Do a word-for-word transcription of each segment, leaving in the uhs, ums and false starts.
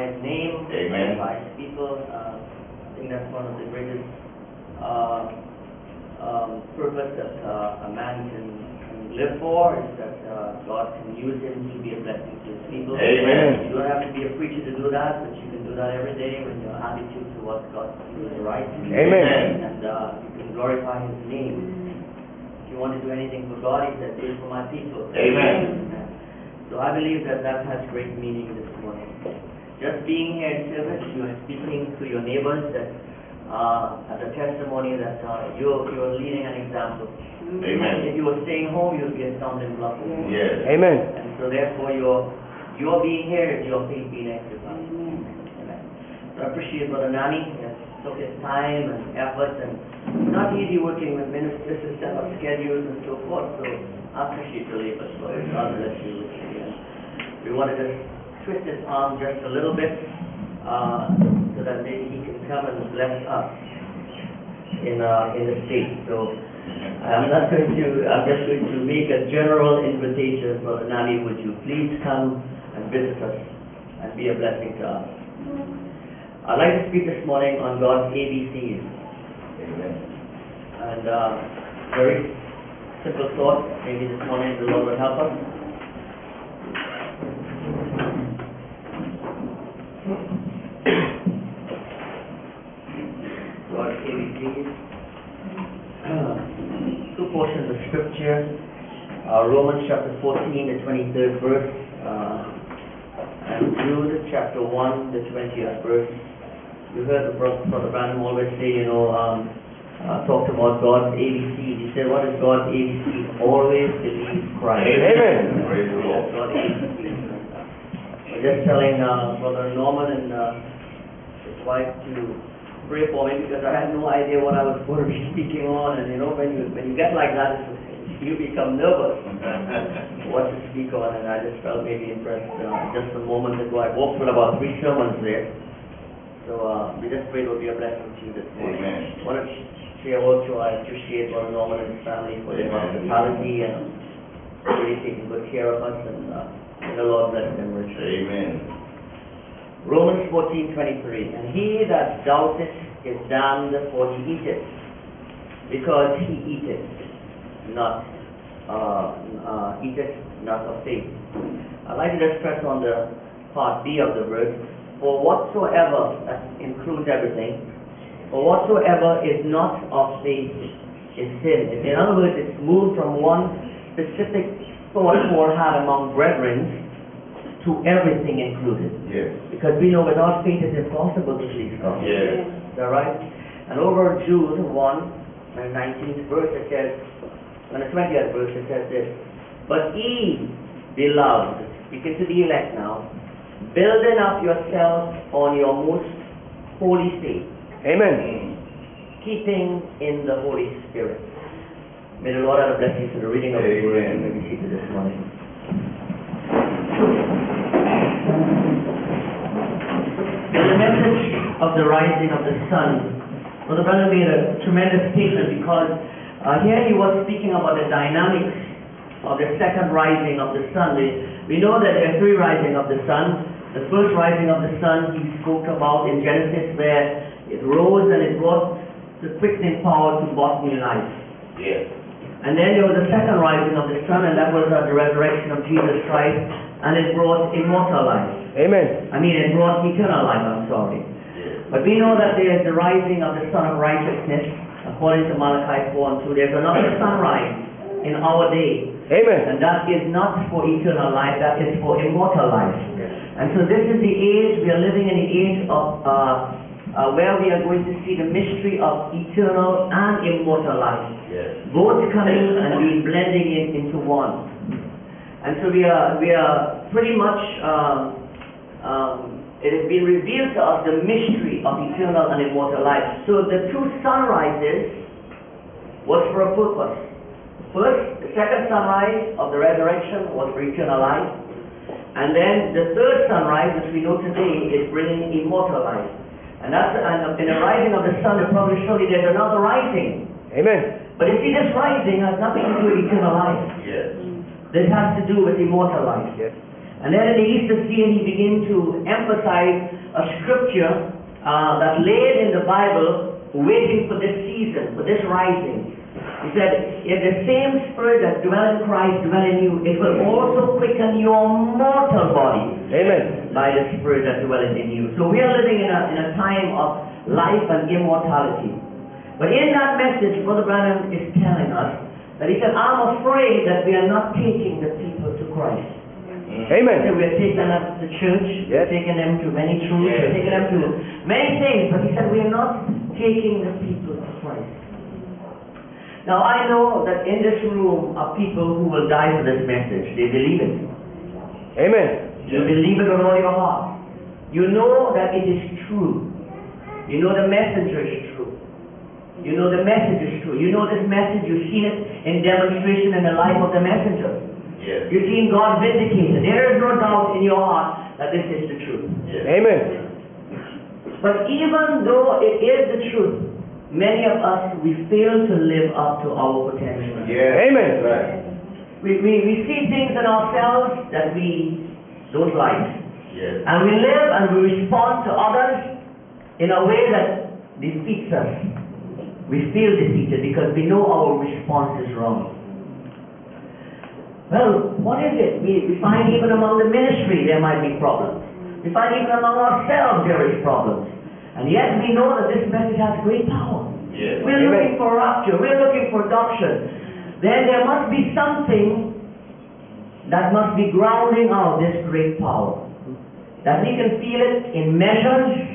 His name, Amen. glorify His people. Uh, I think that's one of the greatest uh, um, purpose that uh, a man can, can live for, is that uh, God can use him to be a blessing to His people. Amen. You don't have to be a preacher to do that, but you can do that every day when your attitude towards God is right. Amen. And uh, you can glorify His name. If you want to do anything for God, He said, do it for my people. Amen. So I believe that that has great meaning this morning. Just being here in service, you are speaking to your neighbors that uh, as a testimony that uh, you're, you're leading an example. Amen. If you were staying home, you'd be a stumbling block. Yes. Amen. And so therefore your your being here is your faith being exercised. Amen. So I appreciate Brother Nani. He has took his time and effort, and it's not easy working with ministers to set up schedules and so forth. So I appreciate your labor. So God bless you. And we want to just twist his arm just a little bit uh, so that maybe he can come and bless us in uh, in the state. So I'm not going to, I'm just going to make a general invitation. Brother Nani, would you please come and visit us and be a blessing to us? I'd like to speak this morning on God's A B Cs. Amen. And uh, very simple thought. Maybe this morning the Lord will help us. God's A B Cs. Uh, two portions of scripture. Uh, Romans chapter fourteen, the twenty-third verse. Uh, and Jude chapter one, the twentieth verse. You heard Brother, Brother Branham always say, you know, um, uh, talked about God's A B Cs. He said, what is God's A B Cs? Always believe Christ. Amen. Praise the Lord. That's God's A B Cs. We're just telling uh, Brother Norman and uh, his wife to pray for me, because I had no idea what I was going to be speaking on. And you know, when you when you get like that, you become nervous what to speak on. And I just felt maybe impressed. Uh, just a moment ago, I walked with about three sermons there. So uh, we just pray it will be a blessing to you this morning. Amen. I want to share also, I appreciate Brother Norman and his family for their Amen. hospitality and really taking good care of us, and uh, may the Lord bless them richly. Amen. Romans fourteen twenty-three. And he that doubteth is damned, for he eateth, because he eateth not uh, uh, eateth not of faith. I'd like to just press on the part B of the verse. For whatsoever, that includes everything, for whatsoever is not of faith is sin. In other words, it's moved from one specific thought Paul had among brethren to everything included. Yes. Because we know without faith it's impossible to please God. Yes. Is that right? And over Jude one, and nineteenth verse, it says, and the twentieth verse, it says this, but ye, beloved, speaking to the elect now, building up yourselves on your most holy faith, Amen. keeping in the Holy Spirit. May the Lord add a blessing to the reading of His word. You may be seated this morning. The message of the rising of the sun. Brother Branham made a tremendous statement, because uh, here he was speaking about the dynamics of the second rising of the sun. We, we know that there are three rising of the sun. The first rising of the sun he spoke about in Genesis, where it rose and it brought the quickening power to bodily life. Yes. And then there was a second rising of the sun, and that was uh, the resurrection of Jesus Christ, and it brought immortal life. Amen. I mean, it brought eternal life, I'm sorry. Yes. But we know that there is the rising of the Son of Righteousness, according to Malachi four and two. There's another sunrise in our day. Amen. And that is not for eternal life, that is for immortal life. And so this is the age, we are living in the age of uh, uh, where we are going to see the mystery of eternal and immortal life. Yes. Both coming and being blending in, into one. And so we are, we are pretty much, um, um, it has been revealed to us the mystery of eternal and immortal life. So the two sunrises was for a purpose. First, the second sunrise of the resurrection was for eternal life. And then the third sunrise, which we know today, is bringing immortal life. And that's and in the rising of the sun, it probably surely there's another rising. Amen. But you see, this rising has nothing to do with eternal life. Yes. This has to do with immortal life. Yes. And then in the Easter scene, he began to emphasize a scripture uh, that laid in the Bible, waiting for this season, for this rising. He said, if the same spirit that dwell in Christ dwell in you, it will also quicken your mortal body. Amen. By the spirit that dwelleth in you. So we are living in a, in a time of life and immortality. But in that message, Brother Branham is telling us that he said, I'm afraid that we are not taking the people to Christ. Amen. He said, we're taking them to church, Yes. we're taking them to many truths, Yes. we're taking them to many things, but he said, we are not taking the people to Christ. Now I know that in this room are people who will die for this message. They believe it. Amen. You believe it with all your heart. You know that it is true. You know the messenger is true. You know the message is true. You know this message, you've seen it in demonstration in the life of the messenger. Yes. You've seen God vindicated. There is no doubt in your heart that this is the truth. Yes. Amen. But even though it is the truth, many of us, we fail to live up to our potential. Yes. Amen. Right. We, we, we see things in ourselves that we don't like. Yes. And we live and we respond to others in a way that defeats us. We feel defeated because we know our response is wrong. Well, what is it? We, we find even among the ministry there might be problems. We find even among ourselves there is problems. And yet we know that this message has great power. Yes. We're Amen. looking for rapture. We're looking for adoption. Then there must be something that must be grounding out this great power. That we can feel it in measures.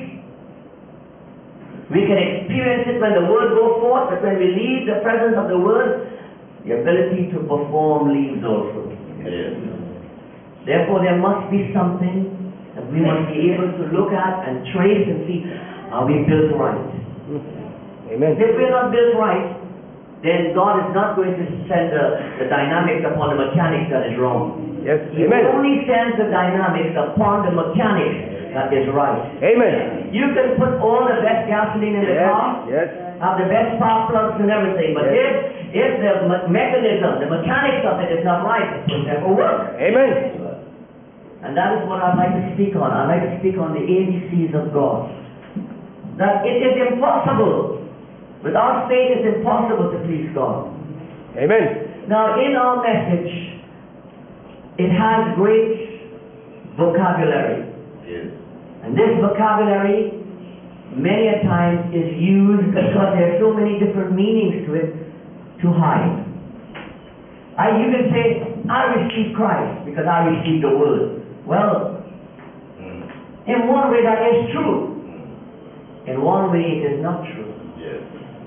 We can experience it when the word goes forth, but when we leave the presence of the word, the ability to perform leaves also. Yes. Therefore, there must be something that we must be able to look at and trace and see, are we built right? Amen. If we're not built right, then God is not going to send the, the dynamics upon the mechanics that is wrong. Yes. He Amen. only sends the dynamics upon the mechanics that is right. Amen. You can put all the best gasoline in the Yes. car, Yes. have the best spark plugs and everything, but Yes. if, if the me- mechanism, the mechanics of it is not right, it will never work. Amen. And that is what I'd like to speak on. I'd like to speak on the A B Cs of God. That it is impossible. Without faith, it's impossible to please God. Amen. Now, in our message, it has great vocabulary. Yes. And this vocabulary, many a times, is used because there are so many different meanings to it to hide. I, you can say, I received Christ because I received the Word. Well, Mm. in one way that is true. Mm. In one way it is not true. Yes.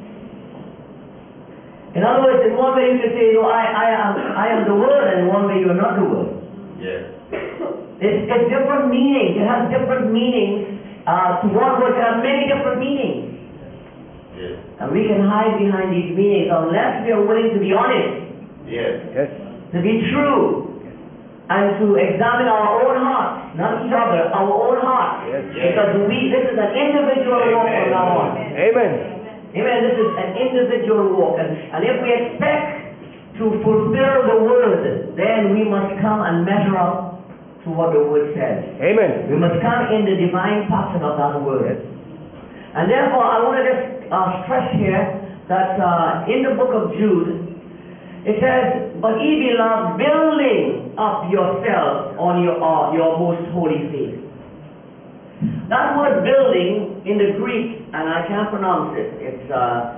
In other words, in one way you can say, no, I, I, am, I am the Word, and in one way you are not the Word. Yes. It's, it's different meanings. It has different meanings. Uh, to one word, it has many different meanings. Yes. And we can hide behind these meanings unless we are willing to be honest, Yes. Yes. to be true, and to examine our own hearts, not each other, our own hearts. Yes. Because we, this is an individual walk from now on. Amen. Amen. This is an individual walk. And, and if we expect to fulfill the word, then we must come and measure up to what the word says. Amen. We must come in the divine pattern of that word. And therefore, I want to just uh, stress here that uh, in the book of Jude, it says, but ye beloved, building up yourselves on your, uh, your most holy faith. That word building in the Greek, and I can't pronounce it, it's uh,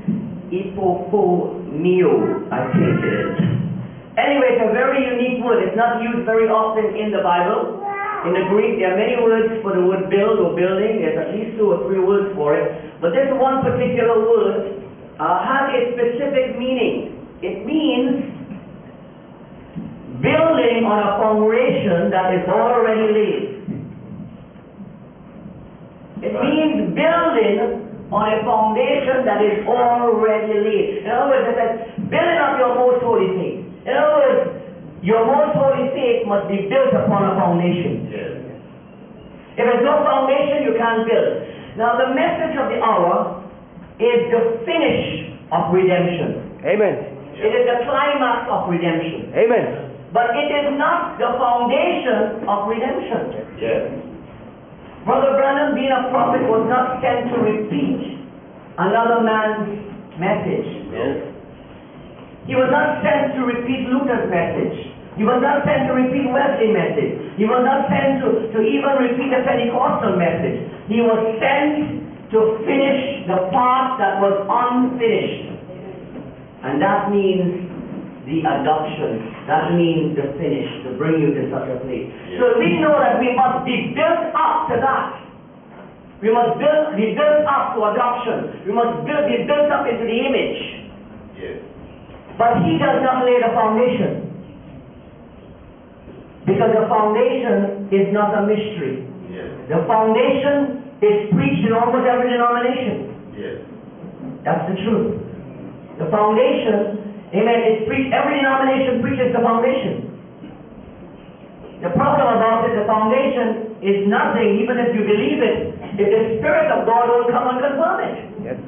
ipopomio, I think it is. Anyway, it's a very unique word. It's not used very often in the Bible. In the Greek, there are many words for the word build or building. There's at least two or three words for it. But this one particular word uh, has a specific meaning. It means building on a foundation that is already laid. It means building on a foundation that is already laid. In other words, it says, building up your most holy faith. In other words, your most holy faith must be built upon a foundation. Yes. If there's no foundation, you can't build. Now, the message of the hour is the finish of redemption. Amen. It is the climax of redemption. Amen. but it is not the foundation of redemption. Yes. Brother Branham, being a prophet, was not sent to repeat another man's message. Yes. He was not sent to repeat Luther's message. He was not sent to repeat Wesley's message. He was not sent to, to even repeat the Pentecostal message. He was sent to finish the part that was unfinished. And that means the adoption. That means the finish, to bring you to such a place. Yes. So we know that we must be built up to that. We must build, be built up to adoption. We must build, be built up into the image. Yes. But he does not lay the foundation. Because the foundation is not a mystery. Yes. The foundation is preached in almost every denomination. Yes. That's the truth. The foundation, amen, is preached. Every denomination preaches the foundation. The problem about it, the foundation is nothing, even if you believe it, if the Spirit of God will come and confirm it. Yes.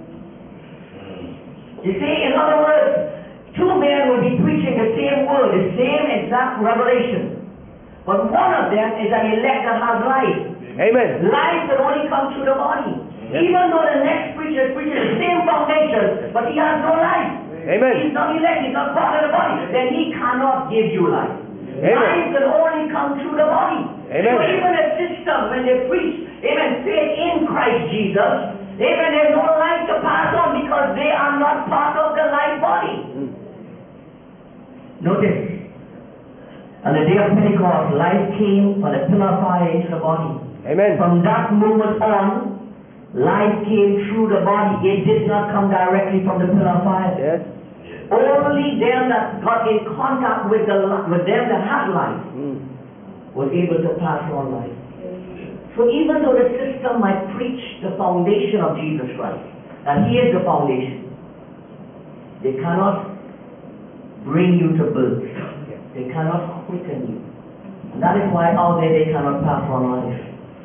You see, in other words, two men will be preaching the same word, the same exact revelation. But one of them is an elect that has life. Amen. Life can only come through the body. Yes. Even though the next preacher is preaching the same foundation, but he has no life. Amen. He's not elect, he's not part of the body. Then he cannot give you life. Amen. Life can only come through the body. Amen. So even a system, when they preach, amen, faith in Christ Jesus, amen, there's no life to pass on because they are not part of the life body. Mm. Notice, on the day of Pentecost, life came from the pillar of fire into the body. Amen. From that moment on, life came through the body. It did not come directly from the pillar of fire. Yes. Yes. Only them that got in contact with the li- with them that had life Mm. was able to pass on life. So even though the system might preach the foundation of Jesus Christ, that He is the foundation, they cannot bring you to birth. They cannot quicken you. And that is why out there they cannot pass on life.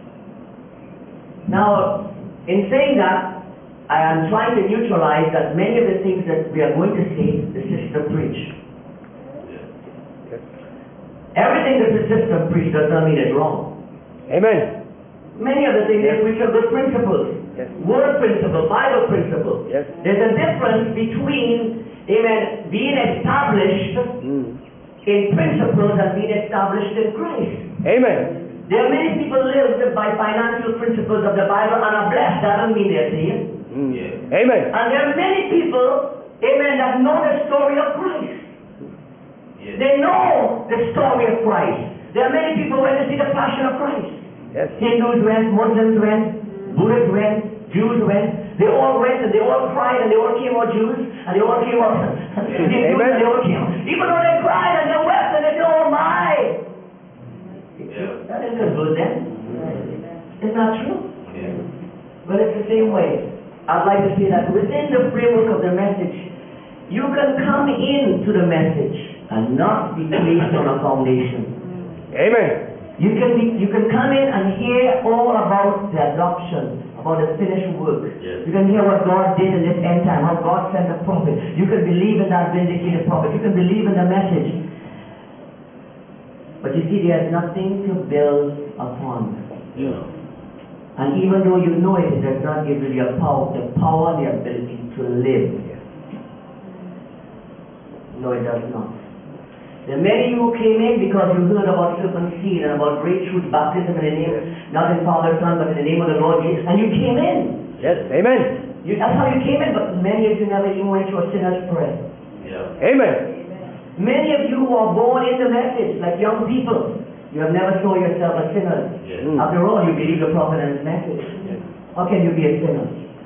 Now, in saying that, I am trying to neutralize that many of the things that we are going to say, the system preach. Yes. Yes. Everything that the system preach does not mean it's wrong. Amen. Many of the things they preach are good principles. Yes. Word principle, Bible principle. Yes. There's a difference between, amen, being established Mm. in principles and being established in Christ. Amen. There are many people live by financial principles of the Bible and are blessed. That doesn't mean they're saved. Mm. Yes. Amen. And there are many people, amen, that know the story of Christ. Yes. They know the story of Christ. There are many people when they see the passion of Christ. Yes. Hindus went, Muslims went, Buddhists went, Jews went. They all went and they all cried and they all came out Jews and they all came out Hindus and they all came out. Even though they cried and they wept and they said, oh my. Yeah. That didn't convert them. It's not true. Yes. But it's the same way. I'd like to say that within the framework of the message, you can come into the message and not be placed on a foundation. Amen. You can be, you can come in and hear all about the adoption, about the finished work. Yes. You can hear what God did in this end time, how God sent a prophet. You can believe in that vindicated prophet. You can believe in the message. But you see, there's nothing to build upon. Yeah. And even though you know it, it does not give you the power, the power, the ability to live. No, it does not. There are many who came in because you heard about serpent seed and about great truth, baptism in the name, not in Father, Son, but in the name of the Lord Jesus, and you came in. Yes. Amen. You, that's how you came in, but many of you never even went to a sinner's prayer. Yeah. Amen. Many of you who are born in the message, like young people, you have never saw yourself as sinners. Yes. Mm. After all, you believe the prophet and his message. How can you be a sinner?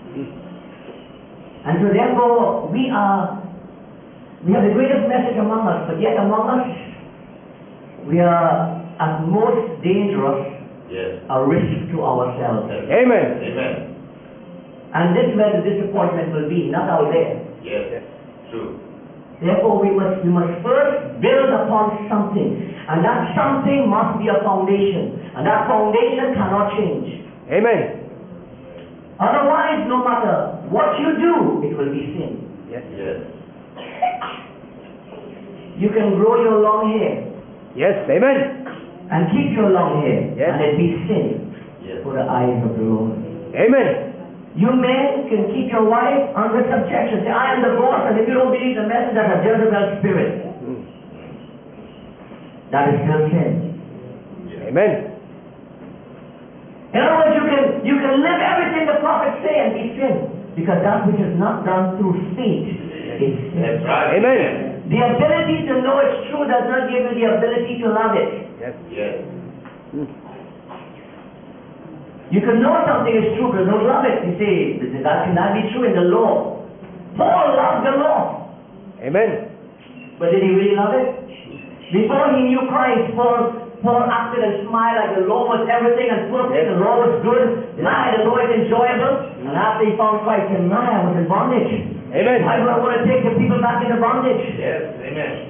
And so therefore, we are, we have the greatest message among us, but yet among us, we are at most dangerous, Yes. a risk to ourselves. Amen. Amen. And this is where the disappointment will be, not out there. Yes. True. Therefore, we must, we must first build upon something. And that something must be a foundation. And that foundation cannot change. Amen. Otherwise, no matter what you do, it will be sin. Yes. Yes. you can grow your long hair Yes. Amen. and keep your long hair, Yes. and it be sin Yes. for the eyes of the Lord. Amen. You men can keep your wife under subjection. Say, I am the boss, and if you don't believe the message, that's a Jezebel spirit. Mm. That is still sin. Amen. In other words, you can you can live everything the prophets say and be sin, because that which is not done through faith is sin. That's right. Amen. The ability to know it's true does not give you the ability to love it. Yes. Yes. Mm. You can know something is true but don't love it. You say, that cannot be true in the law. Paul loved the law, Amen. but did he really love it? Before he knew Christ, Paul, Paul acted and smiled like the law was everything and perfect, Yes. the law was good. My, the law is enjoyable. And after he found Christ, he said, my, I was in bondage. Amen. Why do I want to take the people back into bondage? Yes. Amen.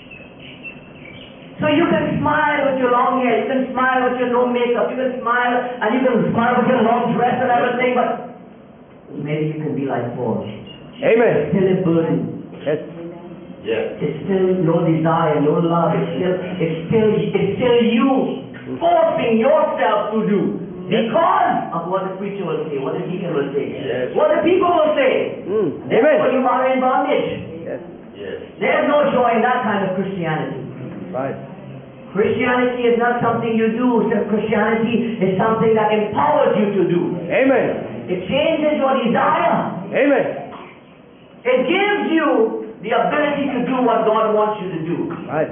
So you can smile with your long hair, you can smile with your no makeup, you can smile and you can smile with your long dress and everything, but maybe you can be like Paul. Amen. Still a burden. Yes. Yes. It's still no desire, no love. It's still, it's still, it's still you forcing yourself to do because of what the preacher will say, what the deacon will say, Yes. what the people will say. Mm. Therefore, Amen. you are in bondage. Yes. Yes. There's no joy in that kind of Christianity. Right. Christianity is not something you do. Christianity is something that empowers you to do. Amen. It changes your desire. Amen. It gives you the ability to do what God wants you to do. Right.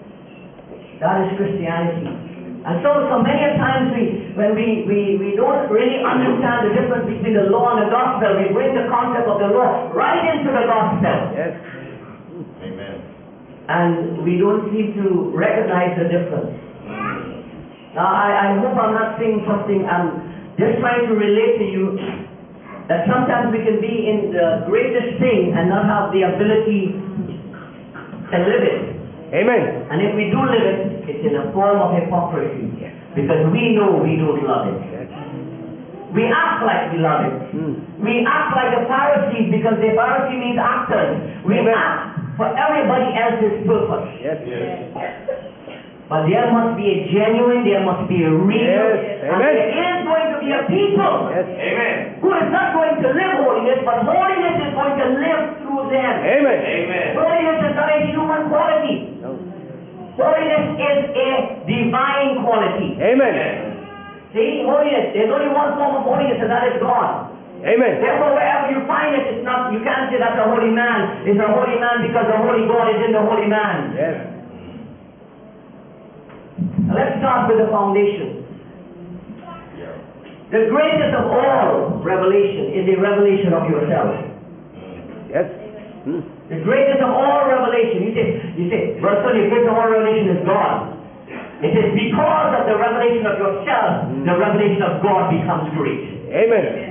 That is Christianity. And so, so many a times we, when we, we, we don't really understand the difference between the law and the gospel, we bring the concept of the law right into the gospel. Yes. Amen. And we don't seem to recognize the difference. Now, I, I hope I'm not saying something, I'm just trying to relate to you that sometimes we can be in the greatest thing and not have the ability to live it. Amen. And if we do live it, it's in a form of hypocrisy. Because we know we don't love it. Yes. We act like we love it. Mm. We act like the Pharisees because the Pharisee means actors. We Amen. act for everybody else's purpose. Yes. Yes. But there must be a genuine, there must be a real, Yes. and Amen. there is going to be a people Yes. Amen. who is not going to live holiness, but holiness is going to live through them. Amen. Amen. Holiness is not a human quality. No. Holiness is a divine quality. Amen. See, holiness, there's only one form of holiness, and that is God. Amen. Therefore, wherever you find it, it's not, you can't say that's a holy man. It's a holy man because the holy God is in the holy man. Yes. Now, let's start with the foundation. Yeah. The greatest of all revelation is a revelation of yourself. Yes. Mm. The greatest of all revelation. You say, you say, Brother Sonny, the greatest of all revelation is God. It is because of the revelation of yourself, the revelation of God becomes great. Amen.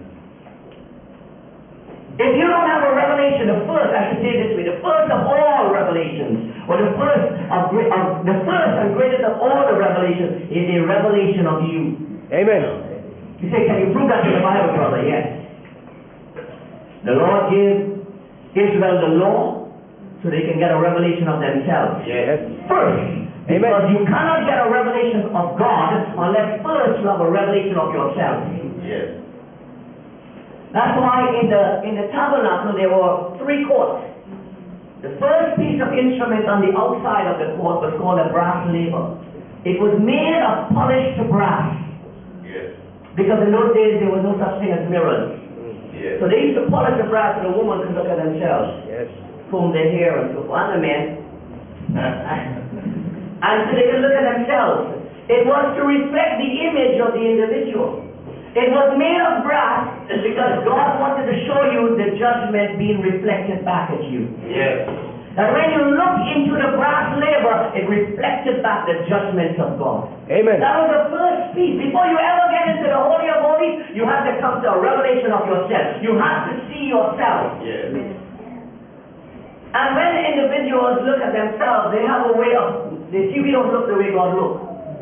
If you don't have a revelation, the first, I should say it this way, the first of all revelations, or the first of, of the first and greatest of all the revelations is a revelation of you. Amen. You say, can you prove that in the Bible, brother? Yes. The Lord gave Israel the law so they can get a revelation of themselves. Yes. First. Amen. Because you cannot get a revelation of God unless first you have a revelation of yourself. Yes. That's why in the in the tabernacle there were three courts. The first piece of instrument on the outside of the court was called a brass laver. It was made of polished brass. Yes. Because in those days there was no such thing as mirrors. Yes. So they used to polish the brass so the woman could look at themselves, Yes. comb their hair and so forth, and the men. And so they could look at themselves. It was to reflect the image of the individual. It was made of brass because God wanted to show you the judgment being reflected back at you. Yes. That when you look into the brass laver, it reflected back the judgments of God. Amen. That was the first piece. Before you ever get into the Holy of Holies, you have to come to a revelation of yourself. You have to see yourself. Yes. And when individuals look at themselves, they have a way of, they see we don't look the way God looks.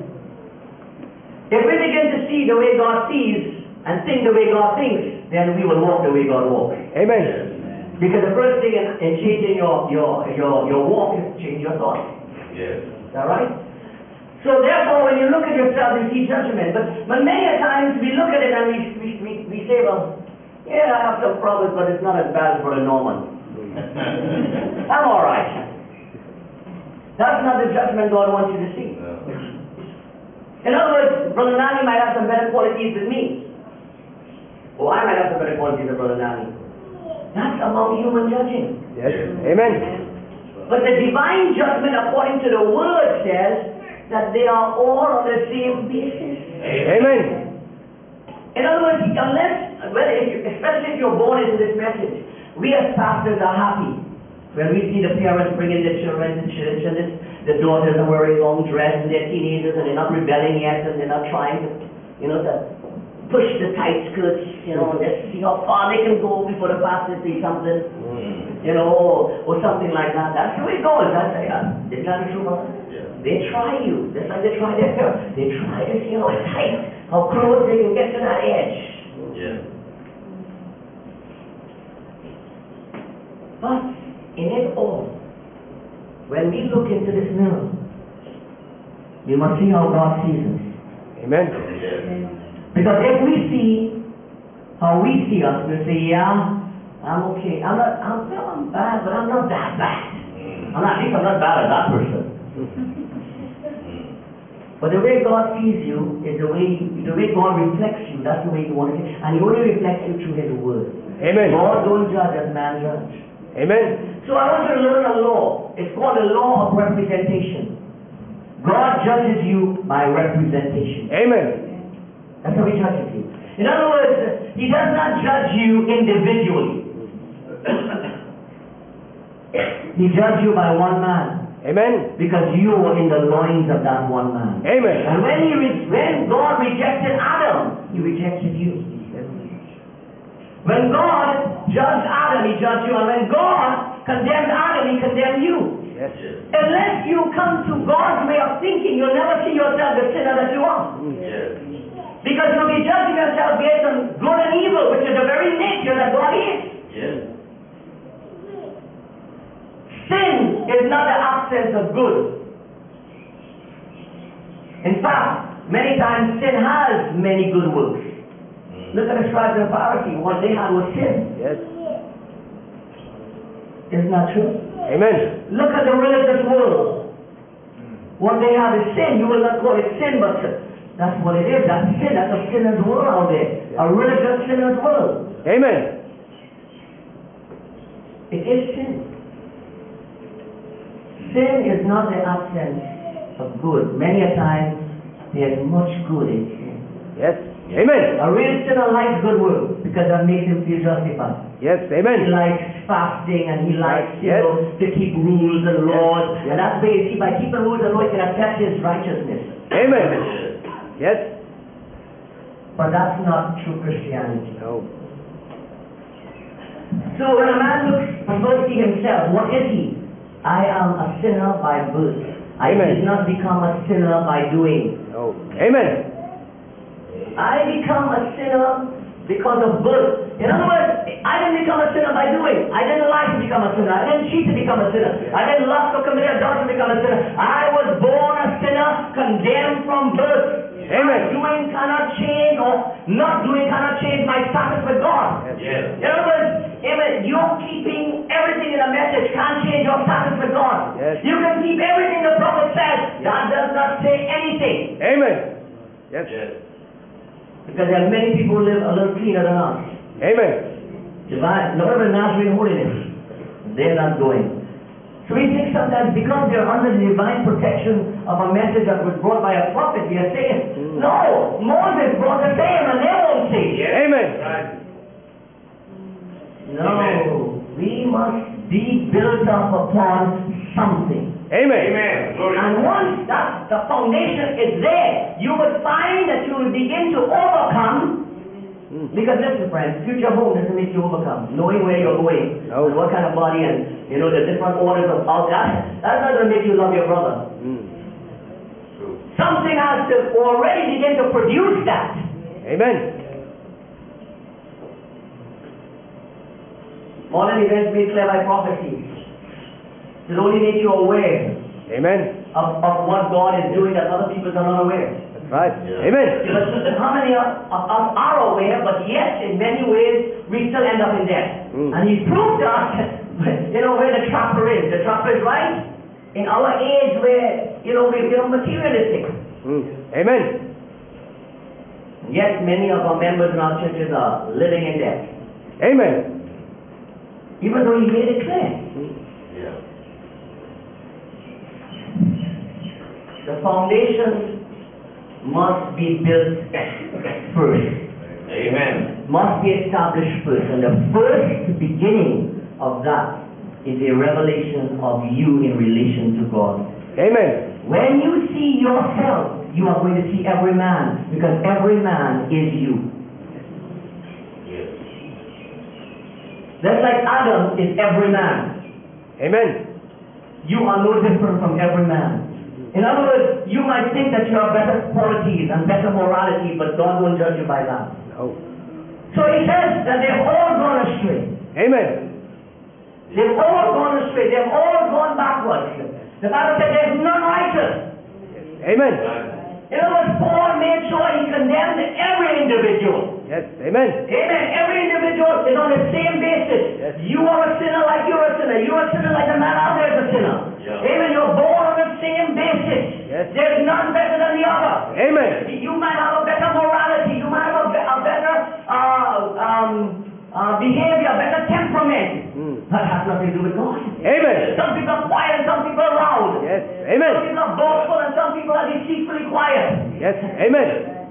If we begin to see the way God sees and think the way God thinks, then we will walk the way God walks. Amen. Because the first thing in, in changing your, your, your, your walk is to change your thoughts. Yes. Is that right? So therefore, when you look at yourself, you see judgment. But, but many a times we look at it and we, we, we, we say, well, yeah, I have some problems, but it's not as bad as Brother Norman. I'm all right. That's not the judgment God wants you to see. No. In other words, Brother Nani might have some better qualities than me. Or I might have some better qualities than Brother Nani. That's among human judging. Yes. Amen. But the divine judgment, according to the Word, says that they are all on the same basis. Amen. In other words, unless, well, if you, especially if you're born into this message, we as pastors are happy when we see the parents bringing their children to church and this, the daughters are wearing long dress and they're teenagers and they're not rebelling yet and they're not trying to, you know, to push the tight skirts, you know, let's see how far they can go before the pastor says something, Mm. you know, or, or something like that. That's the way it goes. That's uh, isn't that the truth, brother? Yeah. They try you, just like they try their parents. They try to see how tight, how close they can get to that edge. Yeah. But in it all, when we look into this mirror, we must see how God sees us. Amen. Yes. Because if we see how we see us, we'll say, yeah, I'm okay. I'm not, I'm, well, I'm bad, but I'm not that bad. Mm. I'm not, at least I'm not bad as that person. Mm. But the way God sees you is the way, the way God reflects you. That's the way you want to see. And He only reflects you through His Word. Amen. God don't judge as man judge. Amen. So I want you to learn a law. It's called the law of representation. God judges you by representation. Amen. That's how He judges you. In other words, He does not judge you individually. He judged you by one man Amen. because you were in the loins of that one man. Amen. And when he re- when God rejected Adam, He rejected you. When God judged Adam, He judged you. And when God condemned Adam, He condemned you. Yes. Yes. Unless you come to God's way of thinking, you'll never see yourself the sinner that you are. Yes. Because you'll be judging yourself based on good and evil, which is the very nature that God is. Yes. Sin is not the absence of good. In fact, many times sin has many good works. Mm. Look at the scribes and Pharisees. What they had was sin. Yes. Isn't that true? Amen. Look at the religious world. What they have is sin. You will not call it sin, but that's what it is. That's sin. That's a sinner's world out there. A religious sinner's world. Amen. It is sin. Sin is not the absence of good. Many a time, there's much good in sin. Yes. Amen. A real sinner likes good work because that makes him feel justified. Yes. He Amen. likes fasting and he likes, you Yes. know, to keep rules and laws. Yes. And that's why you see, by keeping rules and laws, he can attest his righteousness. Amen. Yes. Yes. But that's not true Christianity. No. So when a man looks supposed to see himself, what is he? I am a sinner by birth. I Amen. did not become a sinner by doing. No. Amen. I become a sinner because of birth. In other words, I didn't become a sinner by doing. I didn't lie to become a sinner. I didn't cheat to become a sinner. I didn't lust or commit adultery to become a sinner. I was born a sinner, condemned from birth. Amen. Doing cannot change, or not doing cannot change my status with God. Yes. In other words, amen, you're keeping everything in a message can't change your status with God. Yes. You can keep everything the prophet says. That does not say anything. Amen. Yes. Yes. Because there are many people who live a little cleaner than us. Amen. Divine, not even Nazarene holiness. They're not going. So we think sometimes because they're under the divine protection of a message that was brought by a prophet, we are saying, Mm. no, Moses brought the same and they won't say. Amen. Right. No, Amen. we must be built up upon something. Amen. Amen. Glory. And once that the foundation is there, you will find that you will begin to overcome. Mm. Because listen, friends, future home doesn't make you overcome. Knowing where you're going, No. and what kind of body, and you know the different orders of all that. That's not going to make you love your brother. Mm. True. Something has to already begin to produce that. Amen. Modern events made clear by prophecy. It only makes you aware Amen. of, of what God is doing that other people are not aware. That's right. Yeah. Amen. Because how many of of us are aware, but yet in many ways we still end up in debt. Mm. And He proved to us, you know, where the trapper is. The trapper is right in our age where, you know, we become materialistic. Mm. Amen. Yet many of our members in our churches are living in debt. Amen. Even though He made it clear. Yeah. The foundation must be built first. Amen. Must be established first. And the first beginning of that is a revelation of you in relation to God. Amen. When you see yourself, you are going to see every man, because every man is you. Yes. Just like Adam is every man, Amen. you are no different from every man. In other words, you might think that you have better qualities and better morality, but God won't judge you by that. Oh. So He says that they've all gone astray. Amen. They've all gone astray. They've all gone backwards. The Bible says there's none righteous. Amen. In other words, Paul made sure he condemned every individual. Yes. Amen. Amen. Every individual is on the same basis. Yes. You are a sinner like you're a sinner. You're a sinner like the man out there is a sinner. Yeah. Amen. You're born on the same basis. Yes. There is none better than the other. Amen. You might have a better morality. You might have a, be- a better uh, um, uh, behavior, better temperament. Mm. That has nothing to do with God. Amen. Some people are quiet and some people are loud. Yes. Some Amen. people are boastful and some people are deceitfully quiet. Yes. Amen.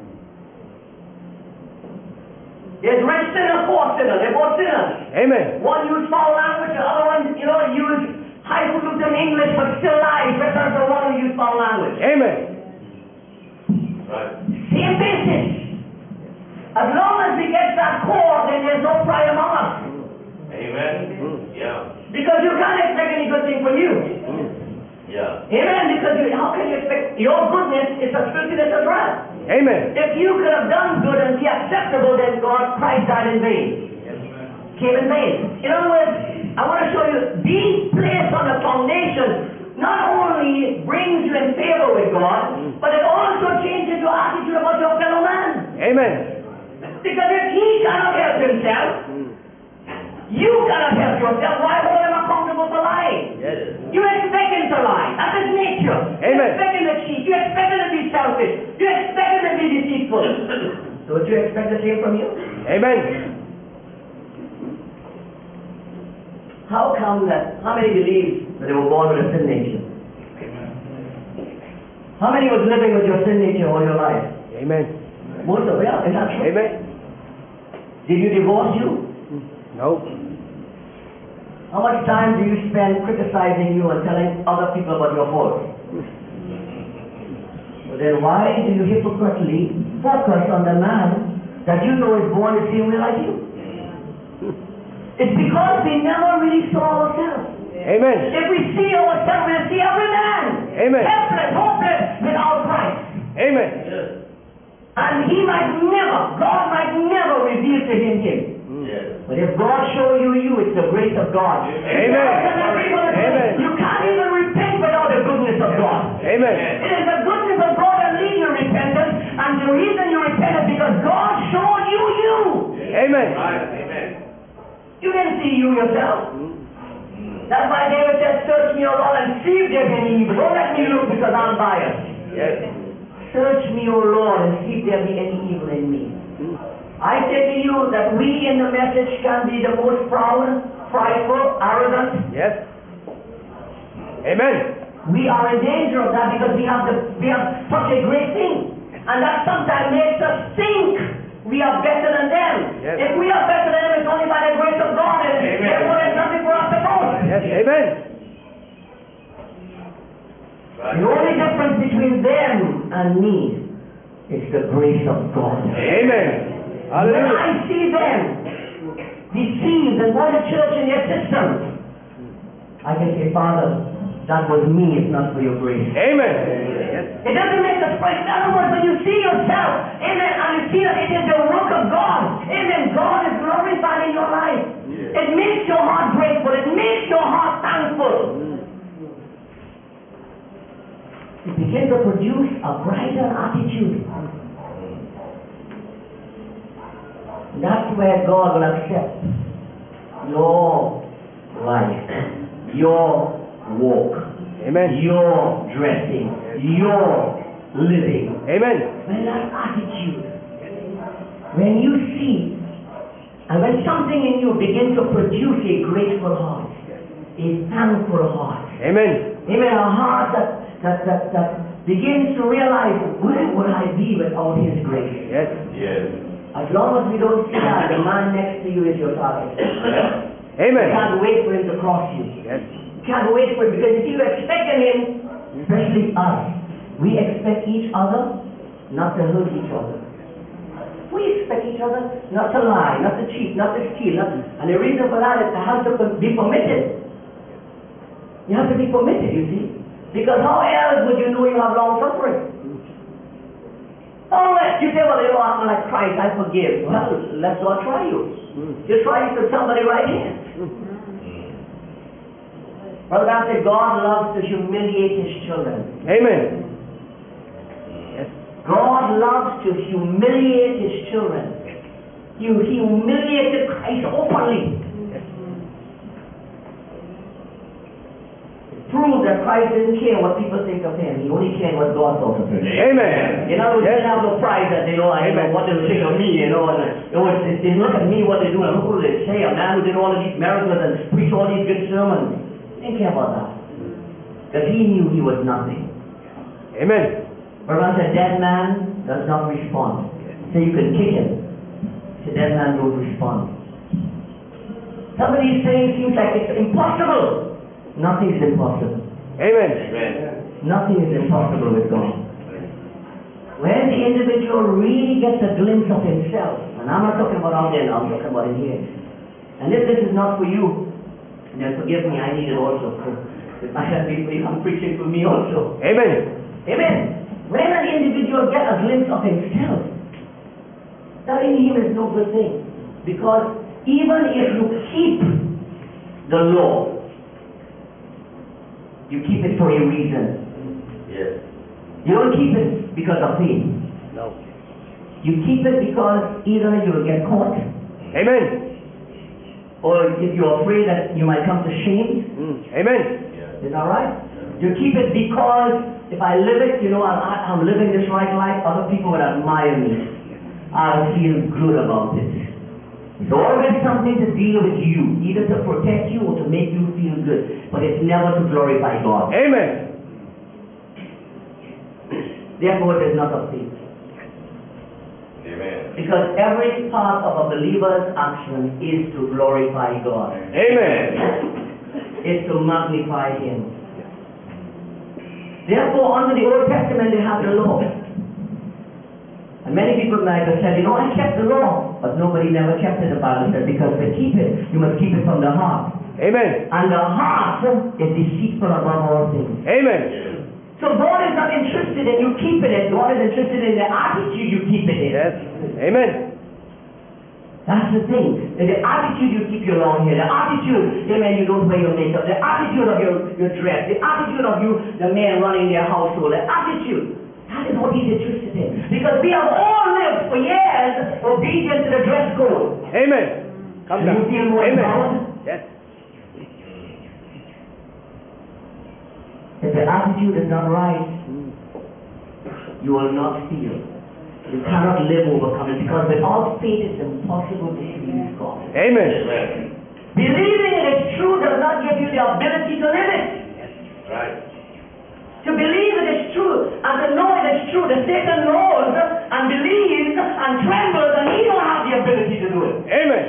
There's rich sinners, poor sinners. They're both sinners. Amen. One used foul language, the other one, you know, used highfalutin English but still lies. Just as the one who used foul language. Amen. Right. Same basis. As long as we get that core, then there's no pride among us. Amen. Mm. Yeah. Because you can't expect any good thing from you. Mm. Yeah. Amen. Because you, how can you expect your goodness is as filthiness as wrath? Amen. If you could have done good and be acceptable, then God, Christ died in vain. Came in vain. In other words, I want to show you, being placed on the foundation not only brings you in favor with God, but it also changes your attitude about your fellow man. Amen. Because if he cannot help himself, you cannot help yourself. Why hold him accountable for lying? Yes. You expect him to lie. That's his nature. You Amen. expect him to cheat. You expect him to be selfish. You expect him to be deceitful. Don't you expect the same from you? Amen. How come that, how many believe that they were born with a sin nature? How many was living with your sin nature all your life? Amen. Most of it, yeah, is that true? Amen. Did you divorce you? No. How much time do you spend criticizing you and telling other people about your faults? Well, then why do you hypocritically focus on the man that you know is born the same way like you? It's because we never really saw ourselves. Amen. If we see ourselves, we'll see every man. Amen. Helpless, hopeless, without Christ. Amen. And he might never, God might never reveal to him him. Yes. But if God show you you, it's the grace of God. Amen. Amen. You can't even repent without the goodness of God. Amen. It is the goodness of God that leads you to repentance, and the reason you repent is because God showed you you. Amen. Right. Amen. You didn't see you yourself. That's why David said, search me, O Lord, and see if there be any evil. Don't let me look because I'm biased. Yes. Search me, O Lord, and see if there be any evil in me. I say to you that we in the message can be the most proud, prideful, arrogant. Yes. Amen. We are in danger of that because we have the we have such a great thing. And that sometimes makes us think we are better than them. Yes. If we are better than them, it's only by the grace of God, and Amen. therefore there's nothing for us to boast. Yes. Amen. Right. The only difference between them and me is the grace of God. Amen. When Hallelujah. I see them deceived and go to church in their systems, I can say, Father, that was me if not for your grace. Amen. Yes. It doesn't make us praise. In other words, when you see yourself, amen, and you see that it is the work of God, amen, God is glorified in your life. Yes. It makes your heart You begin to produce a brighter attitude. That's where God will accept your life, your walk, Amen. your dressing, your living. Amen. When that attitude, when you see, and when something in you begins to produce a grateful heart, a thankful heart, Amen. amen, a heart that, that, that, that begins to realize, where would I be without His grace? Yes. Yes. As long as we don't see that, the man next to you is your target. You Amen. can't wait for him to cross you. Yes. You can't wait for him, because if you expect him, especially us, we expect each other not to hurt each other. We expect each other not to lie, not to cheat, not to steal. Not, and the reason for that is it has to be permitted. You have to be permitted, you see. Because how else would you know you have long suffering? Oh, you say, well, you know, I'm like Christ, I forgive. Well, let's God try you. You try it with somebody right here. Brother God said, God loves to humiliate His children. Amen. Yes. God loves to humiliate His children. He humiliated Christ openly. Prove that Christ didn't care what people think of Him. He only cared what God thought of Him. Amen. You know, we Yes. didn't have no pride that they know, I know Amen. what they think of me, you know, and you know, they, they look at me, what they do, and look what they say, a man who did all of these miracles and preached all these good sermons. He didn't care about that. Because he knew he was nothing. Amen. But a dead man does not respond. So you can kick him. The dead man don't respond. Some of these things seems like it's impossible. Nothing is impossible. Amen. Amen. Nothing is impossible with God. When the individual really gets a glimpse of himself, and I'm not talking about out there now, I'm talking about in here. And if this is not for you, then forgive me, I need it also. If I should be for you, I'm preaching for me also. Amen. Amen. When an individual gets a glimpse of himself, that in him is no good thing. Because even if you keep the law, you keep it for a reason. Yes. You don't keep it because of faith. No. You keep it because either you will get caught, Amen. or if you're afraid that you might come to shame. Mm. Amen. Yes. Is that right? You keep it because if I live it, you know, I'm, I'm living this right life, other people would admire me. I'll feel good about it. It's always something to deal with you, either to protect you or to make you feel good, but it's never to glorify God. Amen. Therefore, it is not of faith. Amen. Because every part of a believer's action is to glorify God, Amen. is to magnify Him. Therefore, under the Old Testament, they have the law. And many people might have said, you know, I kept the law, but nobody never kept it, the Bible says, because to keep it, you must keep it from the heart. Amen. And the heart is deceitful above all things. Amen. Yes. So God is not interested in you keeping it. God is interested in the attitude you keep it in. Yes. Amen. That's the thing. In the attitude you keep your long hair, the attitude, amen, you don't wear your makeup, the attitude of your, your dress, the attitude of you, the man running their household, the attitude. That is what He's interested in. Because we have all lived for years obedient to the dress code. Amen. Come Do you down. feel more Amen. empowered? Yes. If the attitude is not right, you will not feel. You cannot live overcoming, because without faith it's impossible to please God. Amen. Amen. Believing it is true does not give you the ability to live it. Right. To believe it is true and to know it is true, the Satan knows and believes and trembles, and he don't have the ability to do it. Amen.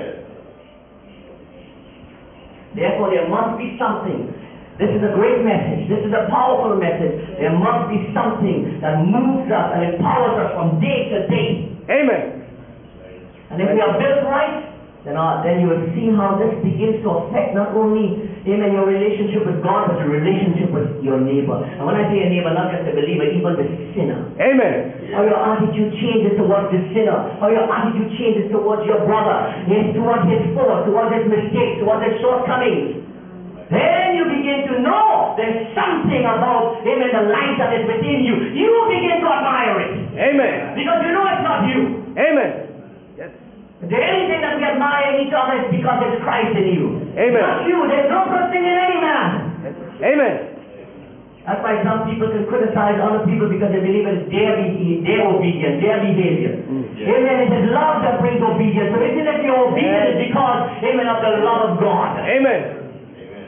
Therefore there must be something. This is a great message. This is a powerful message. There must be something that moves us and empowers us from day to day. Amen. And if we are built right, then, uh, then you will see how this begins to affect not only, amen, your relationship with God, but your relationship with your neighbor. And when I say a neighbor, not just a believer, even the sinner. Amen. How your attitude changes towards the sinner. How your attitude changes towards your brother. Yes, towards his fault, towards his mistakes, towards his shortcomings. Then you begin begin to know there's something about him and the light that is within you, you begin to admire it. Amen. Because you know it's not you. Amen. Yes. If there's anything that we admire in each other, it's because it's Christ in you. Amen. Not you. There's no good thing in any man. Yes. Amen. That's why some people can criticize other people because they believe it's their, be- their obedience, their behavior. Mm. Yeah. Amen. It is love that brings obedience. So isn't it your obedience Yes. is because, amen, of the love of God. Amen. Amen.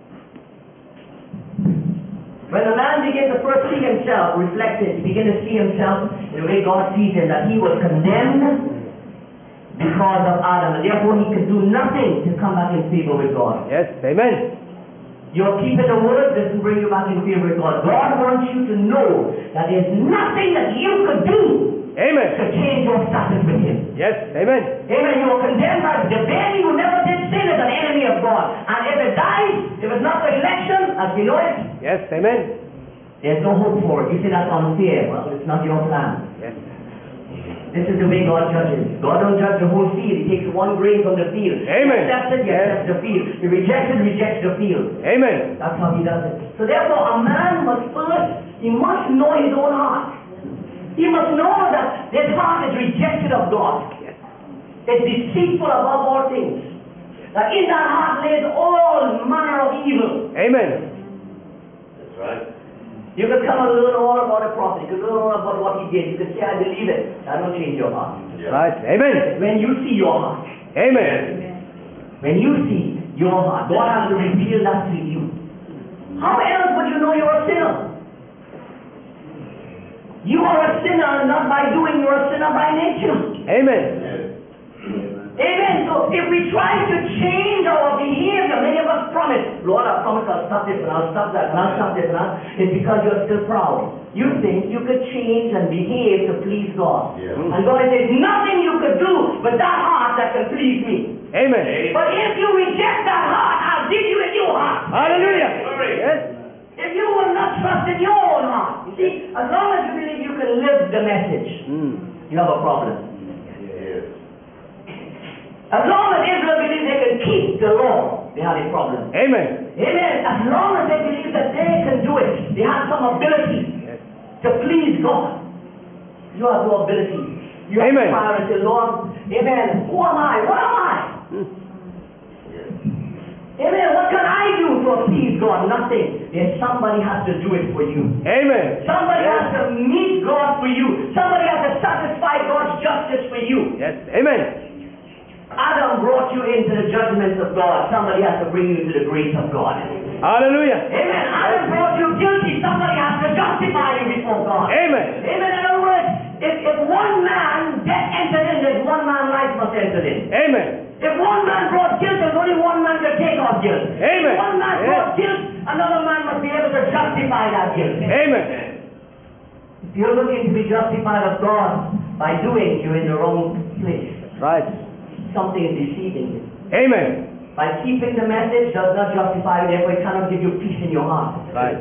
When a man begins to first see himself reflected, he begins to see himself in the way God sees him, that he was condemned because of Adam, and therefore he could do nothing to come back in favor with God. Yes. Amen. Your keeping the word doesn't bring you back in favor with God. God wants you to know that there's nothing that you could do Amen. to change your status with him. Yes. Amen. Amen. You were condemned by the baby who never did sin as an enemy of God. And if it dies, if it's not for election, as we know it, Yes. Amen. there's no hope for it. You say that's unfair. Well, it's not your plan. Yes. This is the way God judges. God don't judge the whole field. He takes one grain from the field. Amen. He accepts it, he Yes. accepts the field. He rejects it, rejects the field. Amen. That's how he does it. So therefore, a man must first, he must know his own heart. He must know that his heart is rejected of God. Yes. It's deceitful above all things. That in that heart lays all manner of evil. Amen. That's right. You could come and learn all about a prophet. You could learn all about what he did. You could say, I believe it. That will change your heart. Yeah. Right. Amen. When you see your heart, Amen. when you see your heart, God has to reveal that to you. How else would you know you're a sinner? You are a sinner not by doing, you're a sinner by nature. Amen. Yes. Amen. So if we try to change our behavior, many of us promise, Lord, I promise I'll stop this and I'll stop that and I'll stop this and I'll, it's because you're still proud. You think you could change and behave to please God. Yeah. And God says, nothing you could do with that heart that can please me. Amen. But if you reject that heart, I'll give you a new heart. Hallelujah. Glory. Yes. If you will not trust in your own heart, you see, as long as you believe you can live the message, Mm. you have a problem. Yes. As long as Israel believes they can keep the law, they have a problem. Amen. Amen. As long as they believe that they can do it, they have some ability Yes. to please God. You have no ability. You have Amen. to fire and say, Lord, amen, who am I? What am I? Mm. Yes. Amen. What can I do to appease God? Nothing. There's somebody has to do it for you. Amen. Somebody Yes. has to meet God for you. Somebody has to satisfy God's justice for you. Yes. Amen. Adam brought you into the judgments of God. Somebody has to bring you into the grace of God. Hallelujah. Amen. Adam brought you guilty. Somebody has to justify you before God. Amen. Amen. In other words, if, if one man death entered in, there's one man life must enter in. Amen. If one man brought guilt, there's only one man to take off guilt. Amen. If one man Yes. brought guilt, another man must be able to justify that guilt. Amen. If you're looking to be justified of God by doing, you're in the wrong place. Right. Something is deceiving you. Amen. By keeping the message does not justify you, therefore it cannot give you peace in your heart. Right.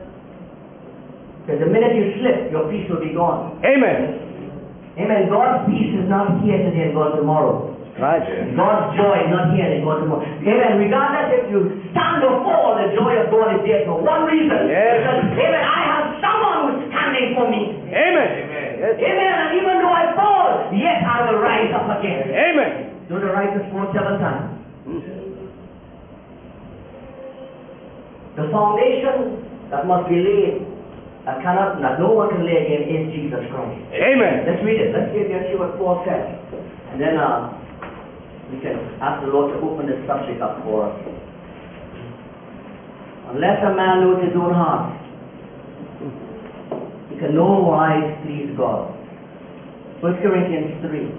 Because the minute you slip, your peace will be gone. Amen. Amen. God's peace is not here today and gone tomorrow. Right. God's joy is not here and gone tomorrow. Amen. Regardless if you stand or fall, the joy of God is there for one reason. Yes. Because, amen, I have someone who's standing for me. Amen. Amen. Yes. Amen. And even though I fall, yet I will rise up again. Amen. Do the righteous fall seven times. The foundation that must be laid, that cannot, that no one can lay again, is Jesus Christ. Amen. Let's read it. Let's see, let's see what Paul says. And then uh, we can ask the Lord to open this subject up for us. Unless a man knows his own heart, he can no wise please God. First Corinthians three.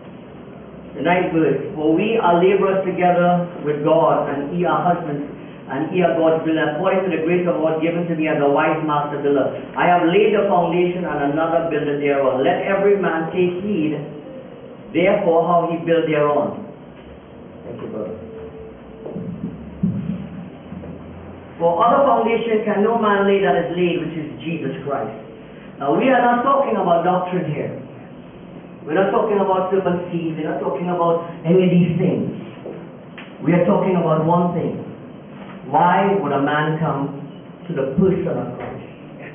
The ninth verse, for we are laborers together with God, and ye are husbands and ye are God's builder, according to the grace of God given to me as a wise master builder. I have laid the foundation, and another builder thereon. Let every man take heed, therefore, how he build thereon. Thank you, brother. For other foundation can no man lay that is laid, which is Jesus Christ. Now, we are not talking about doctrine here. We're not talking about serpent seed. We're not talking about any of these things. We are talking about one thing. Why would a man come to the person of Christ?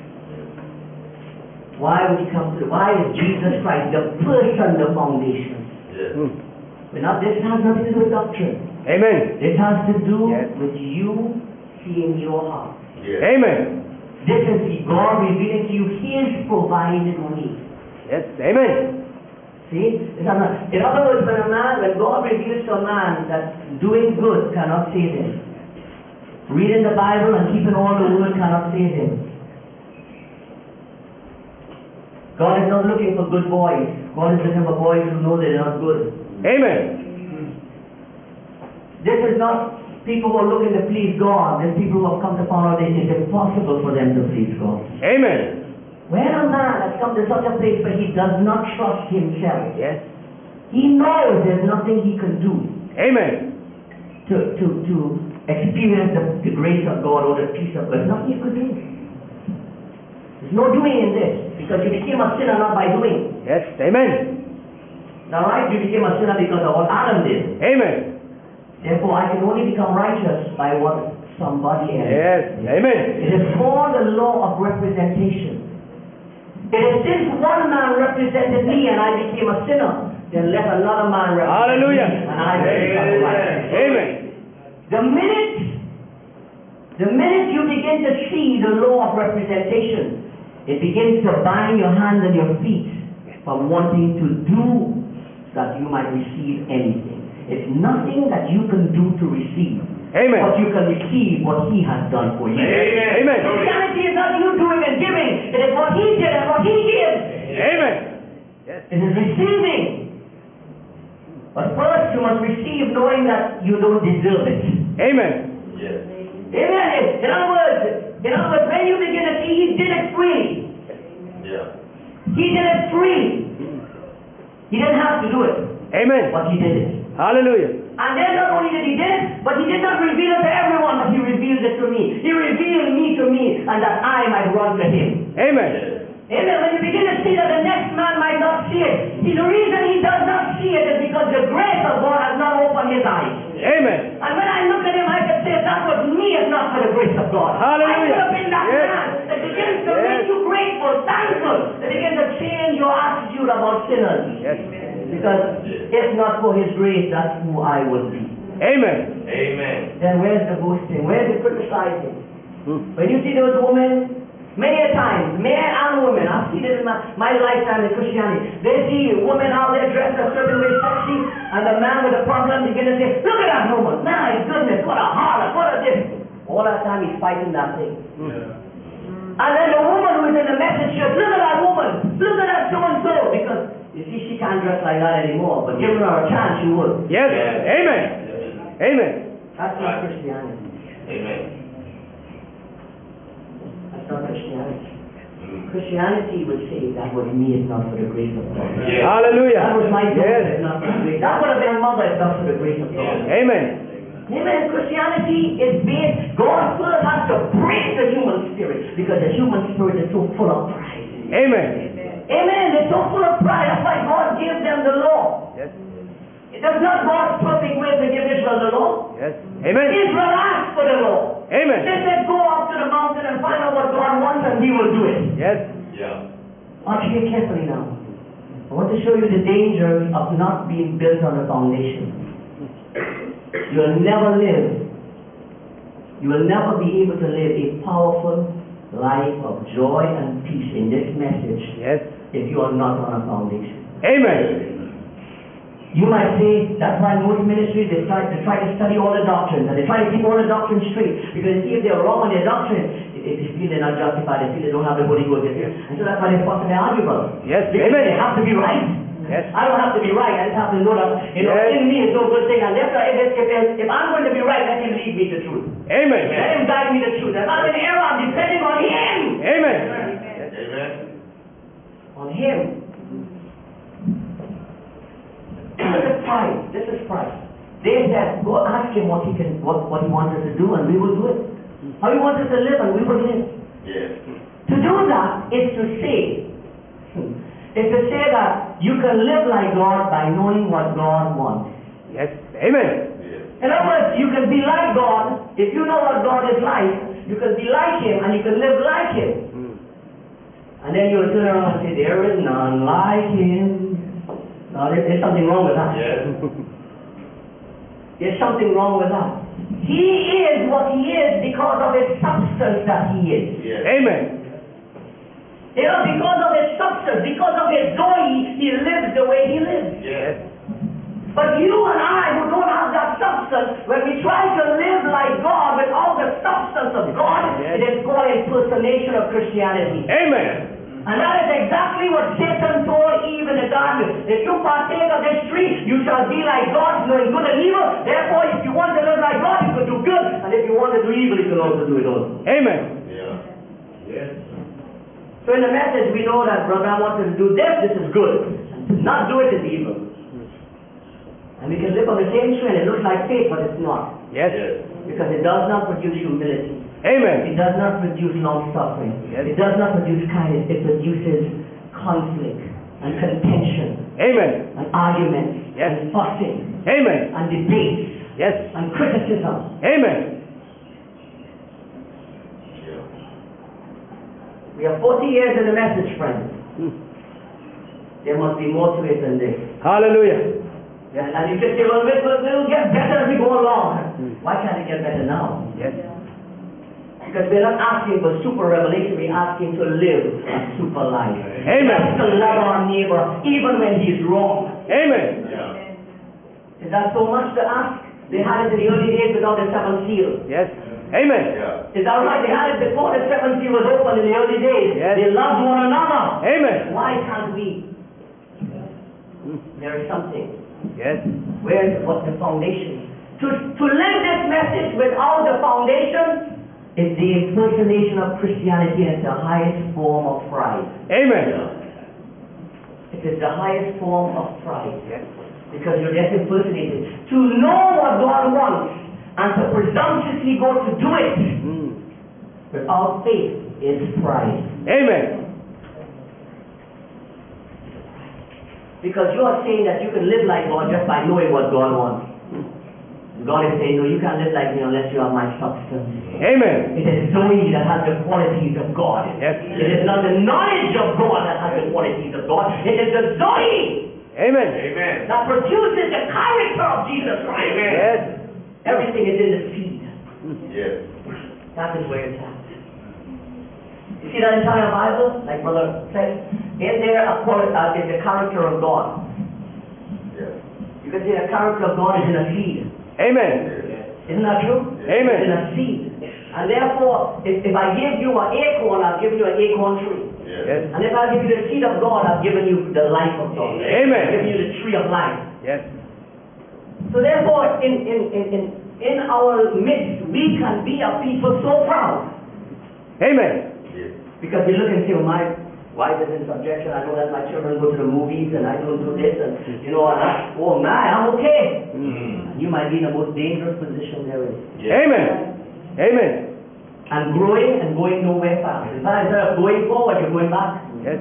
Why would he come to the, why is Jesus Christ the person, the foundation? Yes. Mm. We're not, this has nothing to do with doctrine. Amen. This has to do Yes. with you seeing your heart. Yes. Amen. This is God revealing to you His provided way. Yes. Amen. See? It's not, in other words, when a man, when God reveals to a man that doing good cannot save him, reading the Bible and keeping all the word cannot save him. God is not looking for good boys. God is looking for boys who know they're not good. Amen. This is not people who are looking to please God. There's people who have come to find out that it is impossible for them to please God. Amen. When a man has come to such a place where he does not trust himself, Yes. he knows there's nothing he can do Amen. to, to, to experience the, the grace of God or the peace of God. There's nothing you could do. There's no doing in this, because you became a sinner not by doing. Yes. Amen. Now, right? You became a sinner because of what Adam did. Amen. Therefore, I can only become righteous by what somebody else. Yes. Amen. It is called the law of representation. It is since one man represented me and I became a sinner, then let another man represent Hallelujah. me and I become righteous. Amen. The minute, the minute you begin to see the law of representation, it begins to bind your hands and your feet from wanting to do that you might receive anything. It's nothing that you can do to receive. Amen. But you can receive what He has done for you. Amen. Amen. Christianity is not you doing and giving. It is what He did and what He gives. Amen. Yes. It is receiving. But first you must receive knowing that you don't deserve it. Amen. Yes. Amen. In other words, in other words, when you begin to see He did it freely. Yeah. He did it freely. He didn't have to do it. Amen. But He did it. Hallelujah. And then not only did He did it, but He did not reveal it to everyone, but He revealed it to me. He revealed me to me, and that I might run to Him. Amen. Yes. Amen. When you begin to see that the next man might not see it, see, the reason he does not see it is because the grace of God has not opened his eyes. Amen. And when I look at him, I can say, that was me, if not for the grace of God. Hallelujah. I could have been that Yes. man that begins to Yes. make you grateful, thankful, that begins to change your attitude about sinners. Yes. Because if not for His grace, that's who I would be. Amen. Amen. Then where's the boasting? Where's the criticizing? Hmm. When you see those women, many a time, men and women, I've seen it in my, my lifetime in Christianity. They see women out there dressed a certain way, sexy, and the man with a problem begin to say, look at that woman, my goodness, what a harlot, what a this. All that time he's fighting that thing. Hmm. And then the woman who is in the message says, look at that woman, look at that so-and-so, because you see she can't dress like that anymore, but giving her a chance she would. Yes. Yes. Amen. Amen. That's not Christianity. Amen. That's not Christianity. Mm. Christianity would say that was me if not for the grace of God. Yes. Hallelujah. That was my daughter Yes. if not for the grace. That would have been a mother if not for the grace of God. Yes. Amen. Amen. Christianity is based, God first has to break the human spirit because the human spirit is so full of pride. Amen. Amen. They're so full of pride. That's why God gave them the law. Yes. It does not God's perfect way to give Israel the law. Yes. Amen. Israel asked for the law. Amen. They said, go up to the mountain and find out what God wants and He will do it. Yes. Yeah. Watch here carefully now. I want to show you the dangers of not being built on a foundation. You will never live. You will never be able to live a powerful life of joy and peace in this message Yes. if you are not on a foundation. Amen. You might say, that's why most ministries, they try, they try to study all the doctrines, and they try to keep all the doctrines straight, because they see if they're wrong on their doctrine, they, they feel they're not justified, they feel they don't have the Holy Ghost, and so that's why they fuss and they argue about it. Yes. Because Amen. they have to be right. Yes. I don't have to be right, I just have to know that, you know, Yes. in me is no good thing, and therefore, if, if, if, if I'm going to be right, let Him lead me to truth. Amen. Let him guide me the truth. If I'm in error, I'm depending on him. Amen. Amen. On him. This is pride. This is pride. They said, go ask him what he can, what, what he wants us to do, and we will do it. How he wants us to live, and we will live. Yes. To do that is to say, is to say that you can live like God by knowing what God wants. Yes. Amen. Yes. In other words, you can be like God. If you know what God is like, you can be like him, and you can live like him. Mm. And then you will turn around and say, there is none like him. No, there- there's something wrong with that. Yes. There's something wrong with that. He is what he is because of his substance that he is. Yes. Amen. You know, because of his substance, because of his Zoe, he lives the way he lives. Yes. But you and I who don't have that substance, when we try to live like God with all the substance of God, Yes. it is called impersonation of Christianity. Amen. And that is exactly what Satan told Eve in the garden. If you partake of this tree, you shall be like God, knowing good and evil. Therefore, if you want to live like God, you can do good. And if you want to do evil, you can also do it also. Amen. Yeah. Yes. So in the message, we know that brother, I want to do this, this is good. And to not do it is evil. And we can live on the same tree, and it looks like faith, but it's not. Yes. Yes. Because it does not produce humility. Amen. It does not produce long suffering. Yes. It does not produce kindness. It produces conflict and contention Amen. and arguments Yes. and fussing Amen. and debates Yes. and criticism. Amen. Yeah. We have forty years in the message, friends. Mm. There must be more to it than this. Hallelujah. And, and you can say, well, we'll, we'll, we'll get better as we go along. Mm. Why can't it get better now? Yes. Because we're not asking for super revelation, we're asking to live a super life. Amen. Just to love our neighbor, even when he's wrong. Amen. Yeah. Is that so much to ask? They had it in the early days without the seventh seal. Yes. Amen. Yeah. Is that right? They had it before the seventh seal was opened in the early days. Yes. They loved one another. Amen. Why can't we? Mm. There is something. Yes. Where is what the foundation? To, to live this message without the foundation is the impersonation of Christianity, and it's the highest form of pride. Amen. Yeah. It is the highest form of pride. Yes. Because you're just impersonated. To know what God wants and to presumptuously go to do it Mm. without faith is pride. Amen. Because you are saying that you can live like God just by knowing what God wants. God is saying, no, you can't live like me unless you have my substance. Amen. It is Zoe that has the qualities of God. Yes. It is not the knowledge of God that has the qualities of God. It is the Zoe Amen. Amen. that produces the character of Jesus Christ. Amen. Yes. Everything is in the seed. Yes. That is where it's at. You see that entire Bible, like Brother said, in there a quali- uh, is the character of God. Yes. You can see the character of God is in a seed. Amen. Isn't that true? Amen. It's in a seed. And therefore, if, if I give you an acorn, I've given you an acorn tree. Yes. Yes. And if I give you the seed of God, I've given you the life of God. Amen. I've given you the tree of life. Yes. So therefore, in, in, in, in, in our midst, we can be a people so proud. Amen. Yes. Because we look and say, well, my wife is in subjection, I don't let my children go to the movies, and I don't do this, and, you know, and I, oh my, I'm okay. Mm. You might be in the most dangerous position there is. Yes. Amen. Amen. And growing and going nowhere fast. In fact, instead of going forward, you're going back. Yes.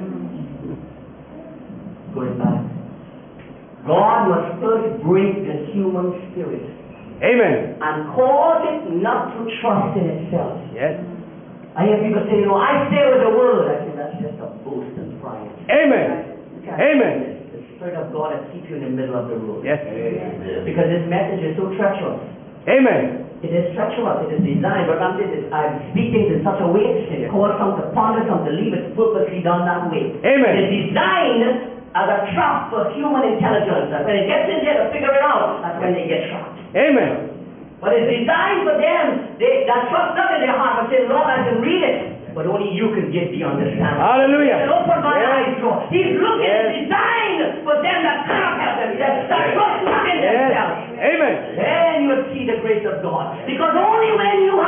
Going back. God must first break the human spirit Amen. and cause it not to trust in itself. Yes. I hear people say, you know, I stay with the word. I say, that's just a boast and pride. Amen. You can't Amen. do this. The Spirit of God will keep you in the middle of the road. Yes. Yes. Because this message is so treacherous. Amen. It is treacherous. It is designed. But I'm, saying this, I'm speaking in such a way, it calls some to ponder, some to leave. It's purposely done that way. Amen. It is designed as a trap for human intelligence. And when it gets in there to figure it out, that's when they get trapped. Amen. But it's designed for them they, that trust not in their heart, but say, Lord, I can read it. But only you can give the understanding. Hallelujah. And open my Yes. eyes, Lord. He's looking, Yes. it's designed for them that cannot help them. That, that trust not in Yes. themselves. Amen. Then you will see the grace of God. Because only when you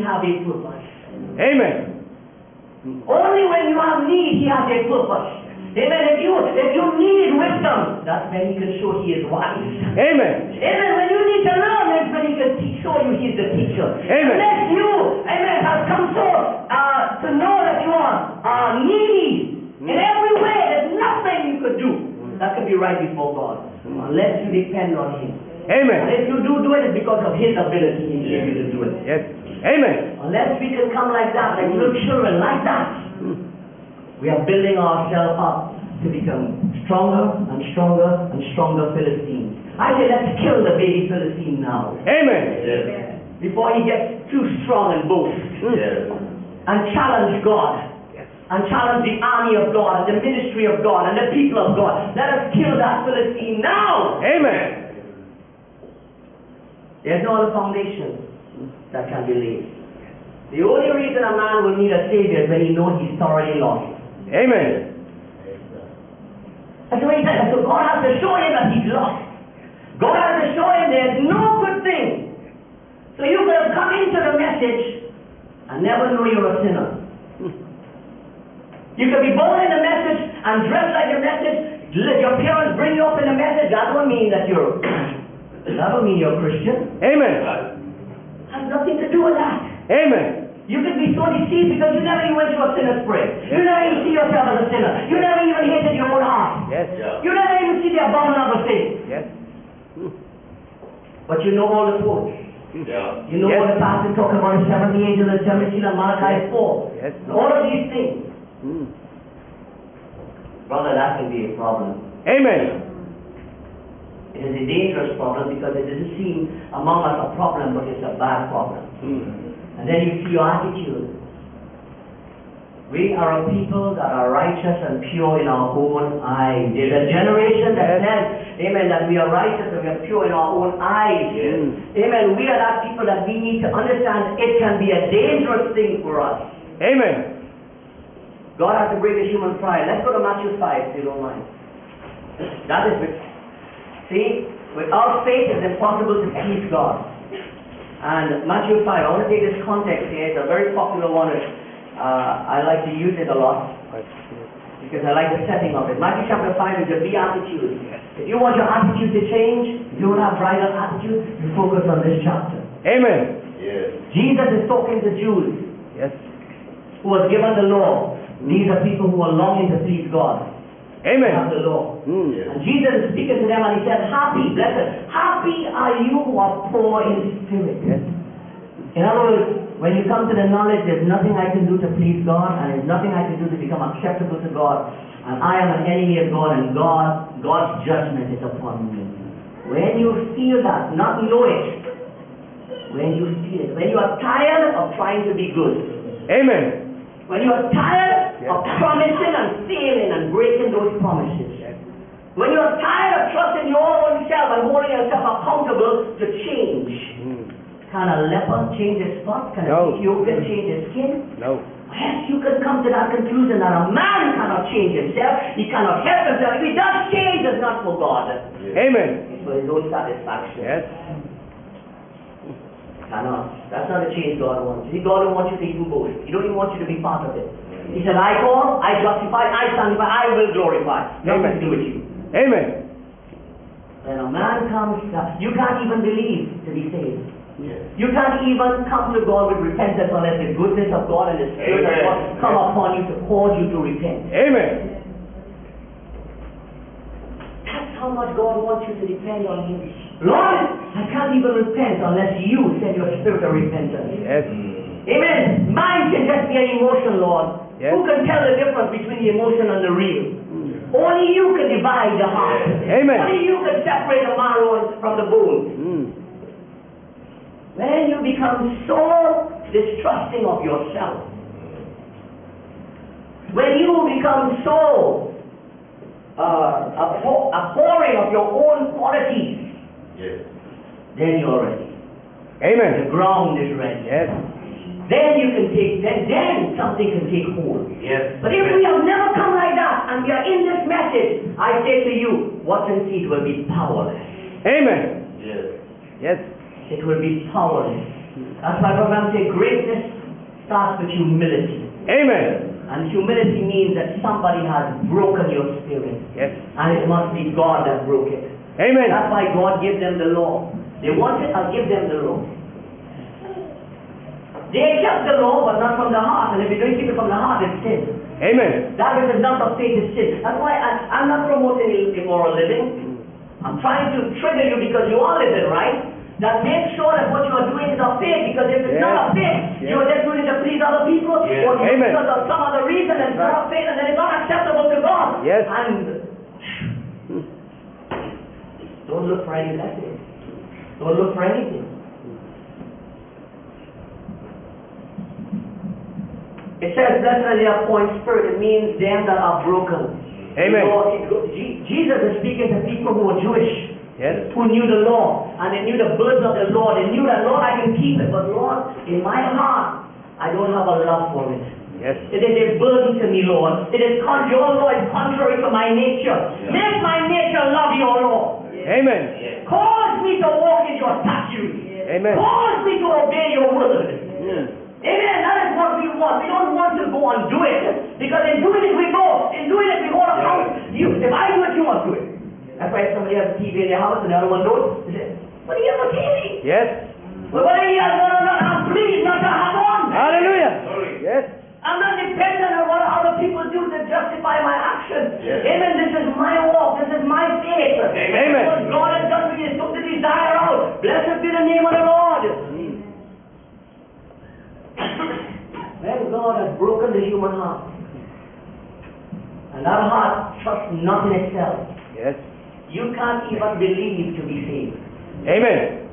has a purpose. Amen. Only when you have need, he has a purpose. Amen. If you if you need wisdom, that's when he can show he is wise. Amen. Amen. When you need to learn, that's when he can teach, show you he is the teacher. Amen. Unless you, amen, have come so uh, to know that you are uh, needy in every way, there's nothing you could do that could be right before God unless you depend on him. Amen. And if you do do it, it's because of his ability he gave you to do it. Yes. Amen. Unless we can come like that, like little children, like that, we are building ourselves up to become stronger and stronger and stronger Philistines. I say, let's kill the baby Philistine now, Amen. Yes. before he gets too strong and boast, Yes. and challenge God, and challenge the army of God, and the ministry of God, and the people of God. Let us kill that Philistine now. Amen. There's no other foundation that can be laid. The only reason a man will need a savior is when he knows he's thoroughly lost. Amen. That's what he said. So God has to show him that he's lost. God has to show him there's no good thing. So you could have come into the message and never know you're a sinner. You could be born in the message and dressed like the message. Let your parents bring you up in the message. That don't mean that you're that don't mean you're a Christian. Amen. Has nothing to do with that. Amen. You could be so deceived because you never even went to a sinner's prayer. You never even see yourself as a sinner. You never even hated your own heart. Yes. Yeah. You never even see the abominable thing. Yes. But you know all the quotes. Yeah. You know Yes. all the passages talking about the seventy angels and seven seals and Malachi four. Yes. And all of these things. Mm. Brother, that can be a problem. Amen. It is a dangerous problem because it doesn't seem among us a problem, but it's a bad problem. Mm. And then you see your attitude. We are a people that are righteous and pure in our own eyes. There's a generation that Yes. says, amen, that we are righteous and we are pure in our own eyes. Yes. Amen. We are that people that we need to understand it can be a dangerous thing for us. Amen. God has to break the human pride. Let's go to Matthew five, if you don't mind. That is it. See, without faith it's impossible to please God. And Matthew five, I want to take this context here. It's a very popular one. Uh, I like to use it a lot because I like the setting of it. Matthew chapter five is the beatitude. If you want your attitude to change, if you want to have bridal attitude, you focus on this chapter. Amen. Yes. Jesus is talking to Jews Yes. who was given the law. These are people who are longing to please God. They have Amen. the law. Mm. Yes. And Jesus is speaking to them and he said, happy, blessed, happy are you who are poor in spirit. Yes. In other words, when you come to the knowledge there's nothing I can do to please God and there's nothing I can do to become acceptable to God, and I am an enemy of God and God, God's judgment is upon me. When you feel that, not know it, when you feel it, when you are tired of trying to be good, Amen. when you are tired Yes. of promising and failing and breaking those promises, when you are tired of trusting your own self and holding yourself accountable to change, Mm. can a leper change his spot? Can No. a Ethiopian change his skin? No. Yes, you can come to that conclusion that a man cannot change himself. He cannot help himself. If he does change, it's not for God. Amen. It's for his own satisfaction. Yes. Cannot. That's not the change God wants. See, God don't want you to even boast. He don't even want you to be part of it. He said, I call, I justify, I sanctify, I will glorify. Nothing Amen. to do with you. Amen. When a man comes, uh, you can't even believe to be saved. Yes. You can't even come to God with repentance unless the goodness of God and the Spirit Amen. of God come upon you to cause you to repent. Amen. That's how much God wants you to depend on Him. Lord, I can't even repent unless you send your spirit of repentance. Yes. Mm. Amen. Mine can just be an emotion, Lord. Yes. Who can tell the difference between the emotion and the real? Only you can divide the heart. Amen. Only you can separate the marrow from the bone. Mm. When you become so distrusting of yourself, when you become so uh, abhor- abhorring of your own qualities, Yes. then you're ready. The Amen. ground is ready. Yes. Then you can take, then, then something can take hold. Yes. But if we have never come like that and we are in this message, I say to you, watch and see, it will be powerless. Amen. Yes. Yes. It will be powerless. That's why Brother say greatness starts with humility. Amen. And humility means that somebody has broken your spirit. Yes. And it must be God that broke it. Amen. That's why God gave them the law. They wanted, I'll give them the law. They kept the law, but not from the heart. And if you don't keep it from the heart, it's sin. Amen. That which is not of faith is sin. That's why I, I'm not promoting immoral living. I'm trying to trigger you because you are living right. That make sure that what you are doing is of faith. Because if it's Yes. not of faith, Yes. you are just doing it to please other people, Yes. or you Amen. because of some other reason, and it's not of faith, and then it's not acceptable to God. Yes. And don't look for any blessings. Don't look for anything. It says, blessed are they of poor in spirit. It means them that are broken. Amen. You know, it- Je- Jesus is speaking to people who are Jewish, Yes. who knew the law, and they knew the words of the Lord. They knew that, Lord, I can keep it, but Lord, in my heart, I don't have a love for it. Yes. It is a burden to me, Lord. It is con- your law is contrary to my nature. Yeah. Make my nature love your law. Amen. Yes. Cause me to walk in your statutes. Amen. Cause me to obey your word. Mm. Amen. That is what we want. We don't want to go and do it. Because in doing it we go. In doing it we hold account. You, if I do it, you must do it. That's why if somebody has a T V in their house and the other one don't, they say, but he has a T V. Yes. But whether he has one or not, I'm pleased not to have one. Hallelujah. Sorry. Yes. I'm not dependent on what other people do to justify my actions. Yes. Amen. This is my walk. This is my faith. Amen. What God has done for me is took the desire out. Blessed be the name of the Lord. When God has broken the human heart, and that heart trusts not in itself, Yes. you can't even believe to be saved. Amen.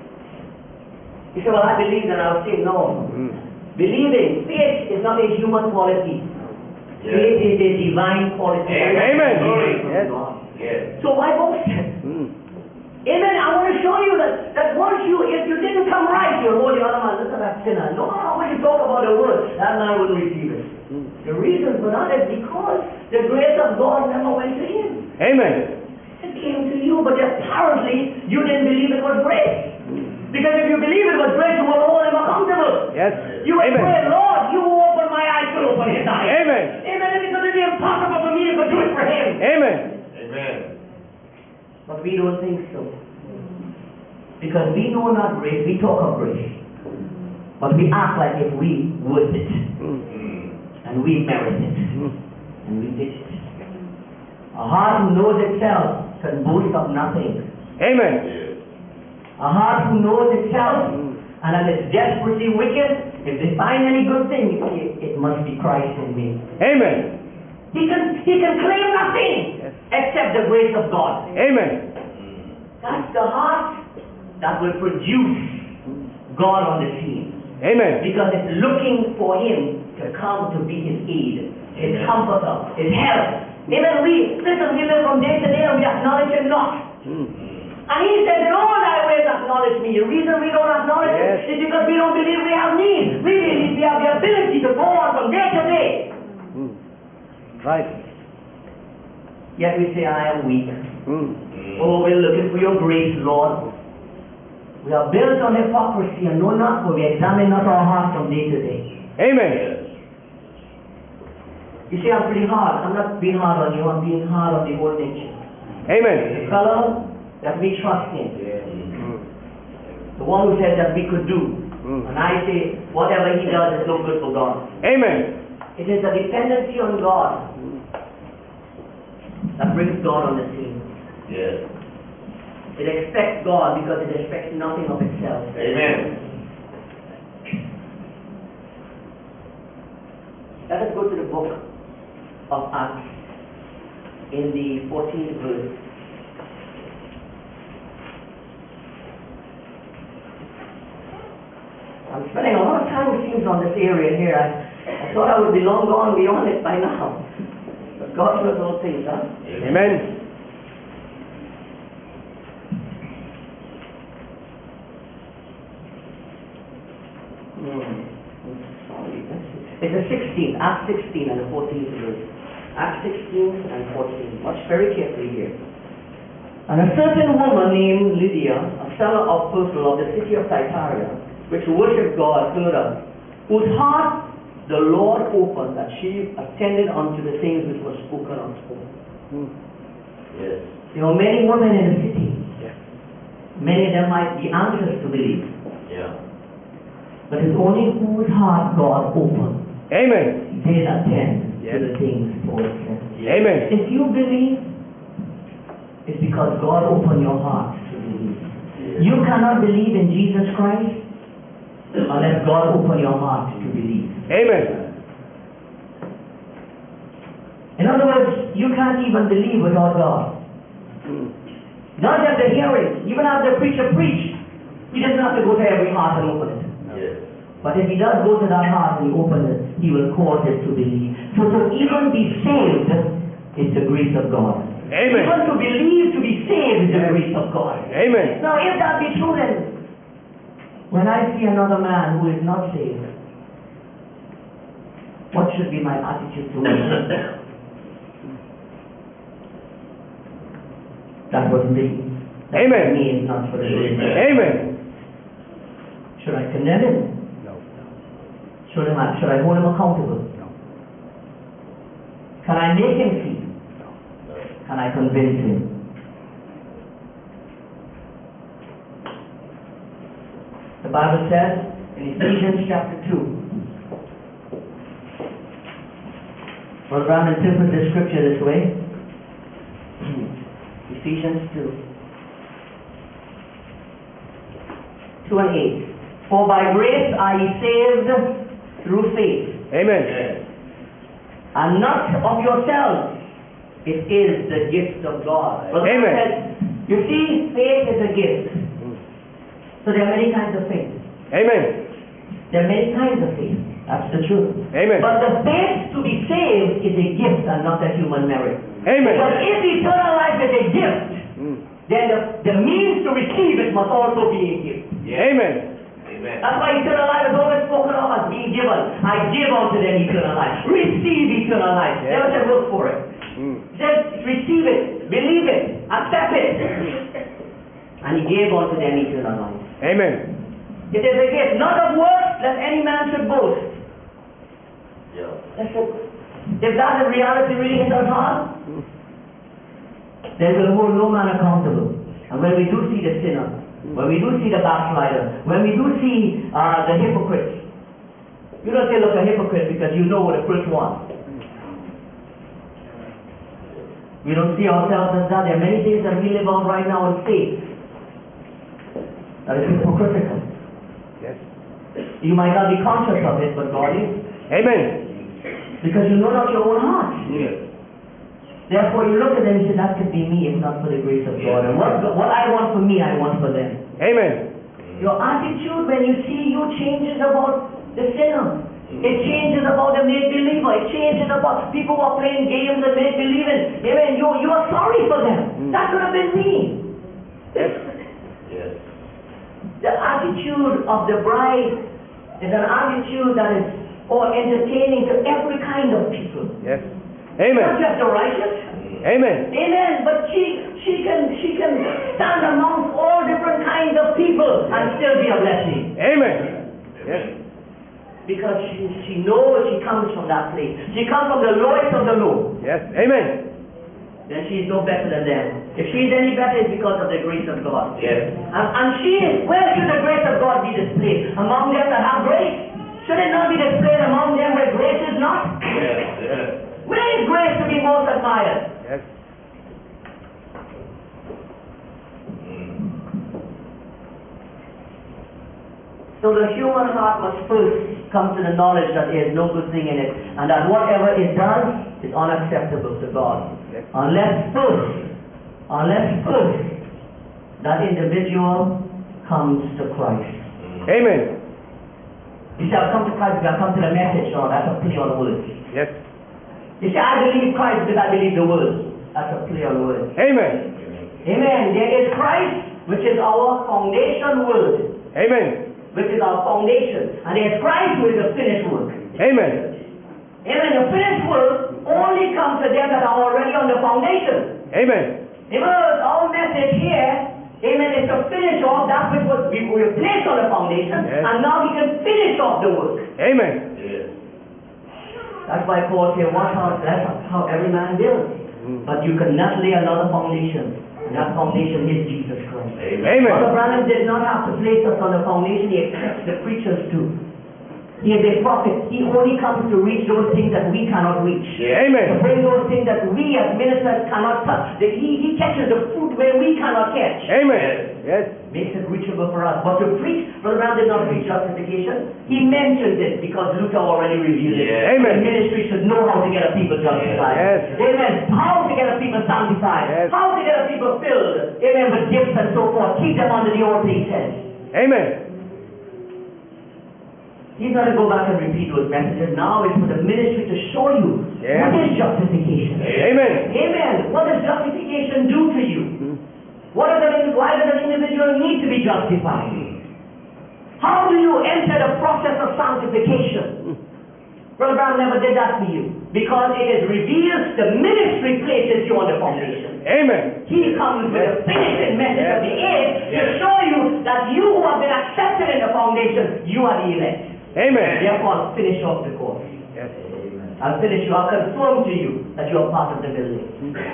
You say, well, I believe and I'll say no. Mm. Believing, faith is not a human quality. Yes. Faith is a divine quality. Amen. Glory to Yes. God. Yes. So why boast? Mm. Amen. I want to show you that, that once you, if you didn't come right, you'll hold the other man, look at that sinner. No matter how much you talk about the word, that man wouldn't receive it. Mm. The reason for that is because the grace of God never went to him. Amen. It came to you, but apparently you didn't believe it was grace. Mm. Because if you believe it was grace, you will hold him accountable. Yes. You will Amen. pray, Lord, you open my eyes to open his eyes. Amen. Amen. If it's going to be impossible for me, you could do it for him. Amen. Amen. But we don't think so. Because we know not grace, we talk of grace. But we act like if we worth it. Mm. Mm. And we merit it. Mm. And we did it. A heart who knows itself can boast of nothing. Amen. Yes. A heart who knows itself Mm. and that is desperately wicked, if they find any good thing, it, it must be Christ in me. Amen. He can, he can claim nothing Yes. except the grace of God. Amen. Mm. That's the heart that will produce God on the scene. Amen. Because it's looking for him to come to be his aid, his Amen. comforter, his help. Amen. We, listen, we live from day to day and we acknowledge him not. Mm. And he said, in all thy ways acknowledge me. The reason we don't acknowledge Yes. him is because we don't believe we have need. We believe we have the ability to go on from day to day. Mm. Right. Yet we say, I am weak. Mm. Mm. Oh, we're looking for your grace, Lord. We are built on hypocrisy and know not, for we examine not our heart from day to day. Amen. Yes. You see, I'm pretty hard. I'm not being hard on you, I'm being hard on the whole nation. Amen. The fellow that we trust in, Mm. the one who said that we could do. Mm. And I say, whatever he does is no good for God. Amen. It is a dependency on God Mm. that brings God on the scene. Yes. It expects God because it expects nothing of itself. Amen. Let us go to the book of Acts in the fourteenth verse. I'm spending a lot of time, it seems, on this area here. I, I thought I would be long gone beyond it by now. But God knows all things, huh? Amen. Hmm. Sorry. It's the sixteenth, Acts sixteen and the fourteenth verse. Acts sixteen and fourteen. Watch very carefully here. And a certain woman named Lydia, a seller of purple of the city of Thyatira, which worship God, heard us, whose heart the Lord opened, that she attended unto the things which were spoken unto her. Mm. Yes. There were many women in the city. Yes. Many of them might be anxious to believe. Yeah. But it's only whose heart God opened. Amen. They attend Yes. to the things Paul said. Amen. If you believe, it's because God opened your heart to believe. Yes. You cannot believe in Jesus Christ unless God opened your heart to believe. Amen. In other words, you can't even believe without God. Mm. Not just the hearing, even after the preacher preach, he doesn't have to go to every heart and open it. Yes. But if he does go to that heart and he opens it, he will cause it to believe. So to even be saved is the grace of God. Amen. Even to believe to be saved is the grace of God. Amen. Now if that be true, then when I see another man who is not saved, what should be my attitude towards him? That was me. That Amen. was me is not for the grace. Amen. Amen. Should I condemn him? No. Should, him, should I hold him accountable? No. Can I make him see? No. Can I convince him? The Bible says in Ephesians chapter two. Brother Brown interprets the scripture this way. Ephesians two. two and eight. For by grace are ye saved through faith, Amen. Yes. and not of yourselves. It is the gift of God. Brother Amen. said, you see, faith is a gift. So there are many kinds of faith. Amen. There are many kinds of faith. That's the truth. Amen. But the faith to be saved is a gift and not a human merit. Amen. But if eternal life is a gift, Mm. then the, the means to receive it must also be a gift. Amen. Amen. That's why eternal life is always spoken of as being given. I give unto them eternal life. Receive eternal life. Yes. Never said work for it. Mm. He said receive it, believe it, accept it. And he gave unto them eternal life. Amen. It is a gift, not of works, lest any man should boast. Yeah. Listen, if that is reality really in our heart, then we'll hold no man accountable. And when we do see the sinner, when we do see the backslider, when we do see uh, the hypocrite, you don't say, look, a hypocrite because you know what the first one. We don't see ourselves as that. There are many things that we live on right now in faith that is hypocritical. Yes. You might not be conscious of it, but God is. Amen. Because you know not your own heart. Yes. Therefore, you look at them and say, that could be me if not for the grace of God. And what, what I want for me, I want for them. Amen. Your attitude when you see you changes about the sinner. It changes about the make-believer. It changes about people who are playing games and make-believing. Amen. You, you are sorry for them. That could have been me. Yes. Yes. The attitude of the bride is an attitude that is or entertaining to every kind of people. Yes. Not Amen. just the righteous. Amen. Amen. But she she can she can stand amongst all different kinds of people and still be a blessing. Amen. Yes. Because she she knows she comes from that place. She comes from the lowest of the low. Yes. Amen. Then she is no better than them. If she is any better, it's because of the grace of God. Yes. And, and she is, where should the grace of God be displayed? Among them that have grace? Should it not be displayed among them where grace is not? Yes. Yes. Where is grace to be most admired? Yes. So the human heart must first come to the knowledge that there is no good thing in it, and that whatever it does is unacceptable to God. Yes. Unless first, unless first, that individual comes to Christ. Amen. You say, I've come to Christ, I've come to the message. No, that's a play on words. Yes. You say, I believe Christ because I believe the word. That's a play on words. Amen. Amen. There is Christ, which is our foundation word, Amen. which is our foundation. And there is Christ, who is the finished work. Amen. Amen. The finished work only comes to them that are already on the foundation. Amen. Amen. Our message here, amen, is to finish off that which was we were placed on the foundation. foundation, Yes. and now he can finish off the work. Amen. Yes. That's why Paul said, watch out, that's how every man builds. Mm. But you cannot lay another foundation, and that foundation is Jesus Christ. Amen. Amen. Brother Branham did not have to place us on the foundation, he expects the preachers to. He is a prophet. He only comes to reach those things that we cannot reach. Yes. To Amen. bring those things that we as ministers cannot touch. That he, he catches the fruit where we cannot catch. Amen. Yes. Makes it reachable for us. But to preach, Brother Brown did not preach justification. He mentioned it because Luther already revealed it. Yes. Amen. The ministry should know how to get a people justified. Yes. Amen. How to get a people sanctified. Yes. How to get a people filled. Amen. With gifts and so forth. Keep them under the altar, he says. Amen. He's not to go back and repeat those messages. Now it's for the ministry to show you Yes. what is justification. Amen. Amen. What does justification do to you? Mm. What does an, why does an individual need to be justified? How do you enter the process of sanctification? Brother Brown never did that for you. Because it is revealed, the ministry places you on the foundation. Amen. He comes with a finishing message Yes. of the age to Yes. show you that you who have been accepted in the foundation, you are the elect. Amen. Therefore, finish off the course. Yes. I'll finish you. I'll confirm to you that you are part of the building.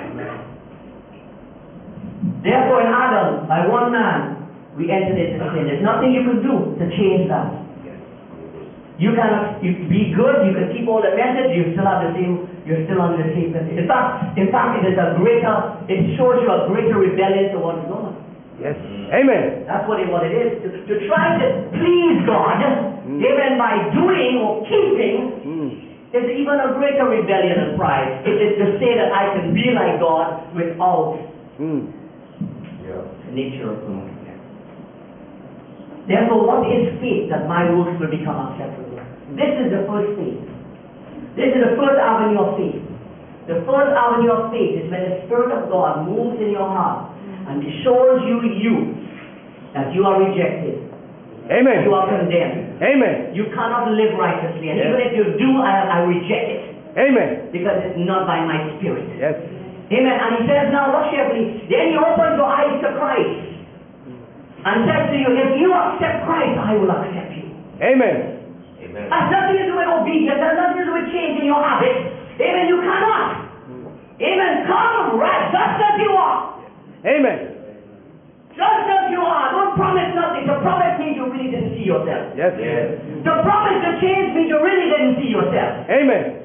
Therefore, in Adam, by one man, we entered into sin. There's nothing you can do to change that. You cannot you be good. You can keep all the message. You still have the same. You're still under the same. In fact, in fact, it is a greater. It shows you a greater rebellion towards God. Yes. Amen. That's what it, what it is. To, to try to please God, Mm. even by doing or keeping, Mm. is even a greater rebellion and pride. It is to say that I can be like God without Mm. Yeah. the nature of God. Therefore, what is faith that my works will become acceptable? This is the first faith. This is the first avenue of faith. The first avenue of faith is when the Spirit of God moves in your heart and shows you you that you are rejected, Amen. you are condemned, Amen. you cannot live righteously, and Yes. even if you do, I, I reject it Amen. because it's not by my Spirit. Yes. Amen. And he says now, watch carefully. Then he opens your eyes to Christ and says to you, if you accept Christ, I will accept you. Amen. Amen. Has nothing to do with obedience. Has nothing to do with changing your habits. Amen. You cannot. Amen. Come right just as you are. Amen. Just as you are. Don't promise nothing. To promise means you really didn't see yourself. Yes. Yes. To promise to change means you really didn't see yourself. Amen.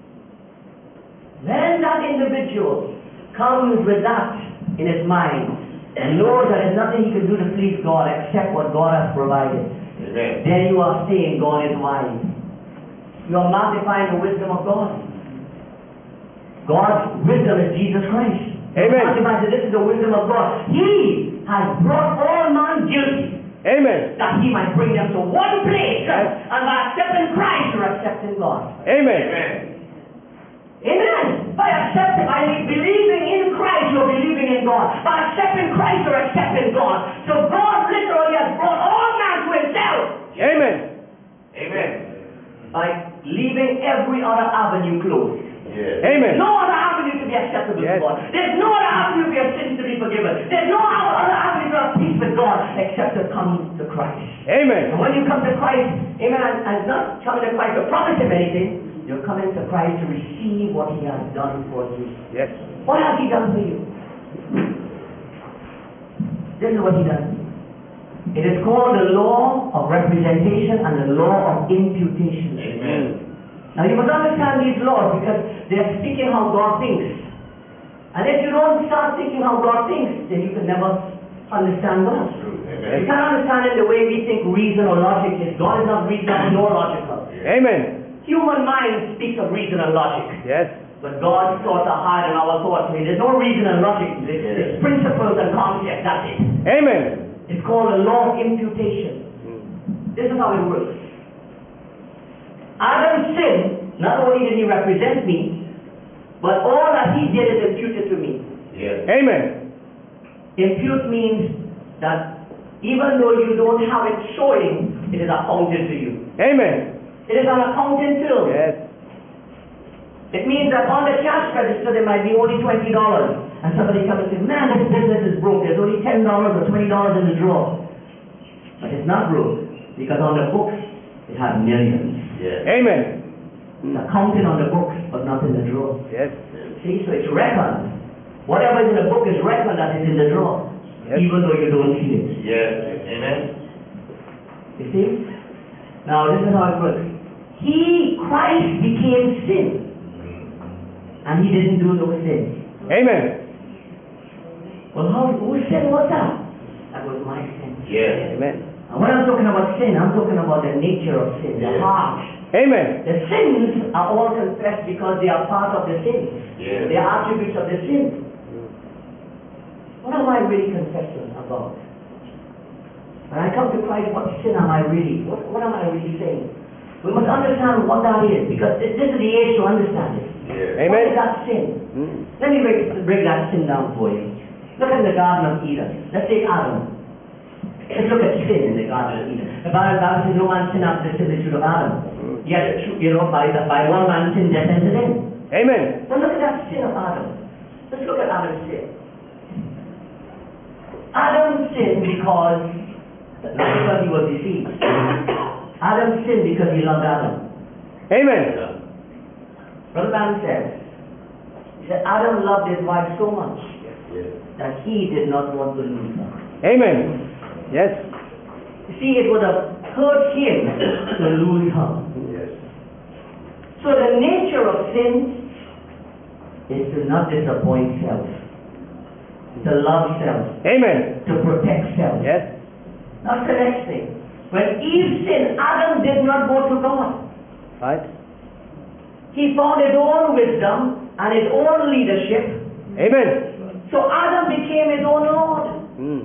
Then that individual comes with that in his mind and knows that there's nothing he can do to please God except what God has provided. Amen. Then you are saying God is wise. You are magnifying the wisdom of God. God's wisdom is Jesus Christ. Amen. Magnifying that this is the wisdom of God. He has brought all men guilty Amen. that he might bring them to one place. Yes. And by accepting Christ, you're accepting God. Amen. Amen. Amen. By accepting, by believing in Christ, you're believing in God. By accepting Christ, you're accepting God. So God literally has brought all men to himself. Amen. Amen. By leaving every other avenue closed. Yes. Amen. No other avenue to be acceptable Yes. to God. There's no other avenue for your sins to be forgiven. There's no other avenue to have peace with God except to come to Christ. And Amen. when you come to Christ, amen, and, and not coming to Christ to promise him anything, you're coming to Christ to receive what he has done for you. Yes. What has he done for you? This is what he does. It is called the law of representation and the law of imputation. Amen. Now you must understand these laws because they are speaking how God thinks. And if you don't start thinking how God thinks, then you can never understand God. True. You Amen. can't understand it the way we think reason or logic is. God is not reasonable nor logical. Amen. Human mind speaks of reason and logic. Yes. But God's thoughts are higher than our thoughts. I mean, there's no reason and logic. It's, it's principles and concepts. That's it. Amen. It's called the law of imputation. This is how it works. Adam sinned. Not only did he represent me, but all that he did is imputed to me. Yes. Amen. Impute means that even though you don't have it showing, it is accounted to you. Amen. It is an accounting term. Yes. It means that on the cash register there might be only twenty dollars. And somebody comes and says, man, this business is broke. There's only ten dollars or twenty dollars in the drawer. But it's not broke. Because on the books, it had millions. Yes. Amen. It's accounted on the books, but not in the drawer. Yes. See, so it's reckoned. Whatever is in the book is reckoned that it's in the drawer, Yes. even though you don't see it. Yes. Amen. You see? Now, this is how it works. He, Christ, became sin, and he didn't do no sin. Amen. Well, how, whose sin was that? That was my sin. Yes. Amen. And when I'm talking about sin, I'm talking about the nature of sin, the Yes. heart. Amen. The sins are all confessed because they are part of the sin. Yes. They are attributes of the sin. What am I really confessing about? When I come to Christ, what sin am I really? What, what am I really saying? We must understand what that is, because this, this is the age to understand it. Yes. What Amen. is that sin? Mm. Let me break, break that sin down for you. Look at the Garden of Eden. Let's take Adam. Let's look at sin in the Garden of Eden. The Bible says no man sinned after the similitude of Adam. Yet, you know, by, the, by one man sin, death entered in. Amen. But look at that sin of Adam. Let's look at Adam's sin. Adam sinned because, not because he was deceived. Adam sinned because he loved Adam. Amen. Brother Branham says, he said Adam loved his wife so much Yes. that he did not want to lose her. Amen. Yes. You see, it would have hurt him to lose her. Yes. So the nature of sin is to not disappoint self, to love self, Amen. to protect self. Yes. That's the next thing. When Eve sinned, Adam did not go to God. Right. He found his own wisdom and his own leadership. Amen. So Adam became his own Lord. Mm.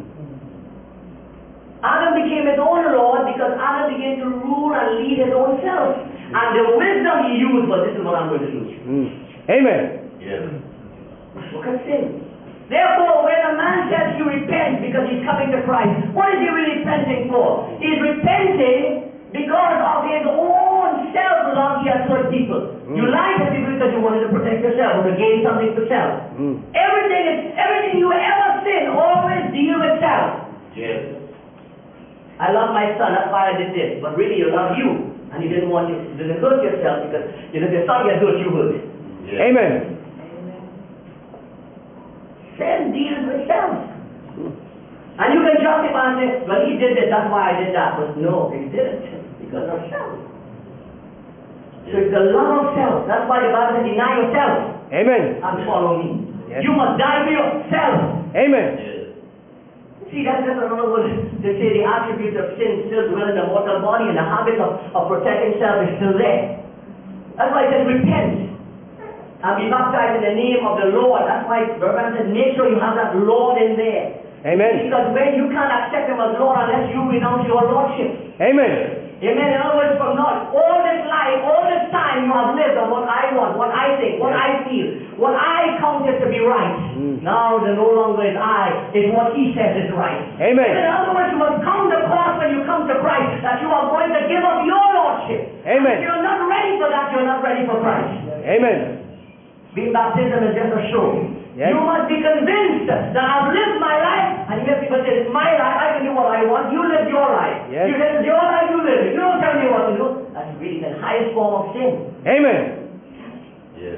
Adam became his own Lord because Adam began to rule and lead his own self. And the wisdom he used was, this is what I'm going to do. Mm. Amen. Yes. Look at sin. Therefore, when a man says he repents because he's coming to Christ, what is he really repenting for? He's repenting because of his own self-love he has towards people. Mm. You lie to people because you wanted to protect yourself or to gain something to self. Mm. Everything is everything you ever sin always deal with self. Yes. I love my son, that's why I did this. But really you love you. And you didn't want to, you didn't hurt yourself because you know the son gets hurt, you hurt. Yes. Amen. Sin deals with self. And you can justify and say, well, he did this, that's why I did that. But no, he didn't. Because of self. So it's the love of self. That's why the Bible says, deny yourself Amen. and follow me. Yes. You must die to yourself. Amen. Yes. See, that's just another word. They say the attributes of sin still dwell in the mortal body and the habit of, of protecting self is still there. That's why it says repent and be baptized in the name of the Lord. That's why Bertrand said make sure you have that Lord in there. Amen. Because when you can't accept him as Lord unless you renounce your lordship. Amen. Amen. In other words, from now, all this life, all this time you have lived on what I want, what I think, what I feel, what I count it to be right. Mm. Now the no longer is I, it's what he says is right. Amen. In other words, you must count the cost when you come to Christ that you are going to give up your lordship. Amen. If you're not ready for that, you're not ready for Christ. Amen. Being baptism is just a show. Yes. You must be convinced that I've lived my life, and you hear people say, it's my life, I can do what I want. You live your life. Yes. You say, it's your life, you live it. You don't tell me what to do. That's really the highest form of sin. Amen. Yes.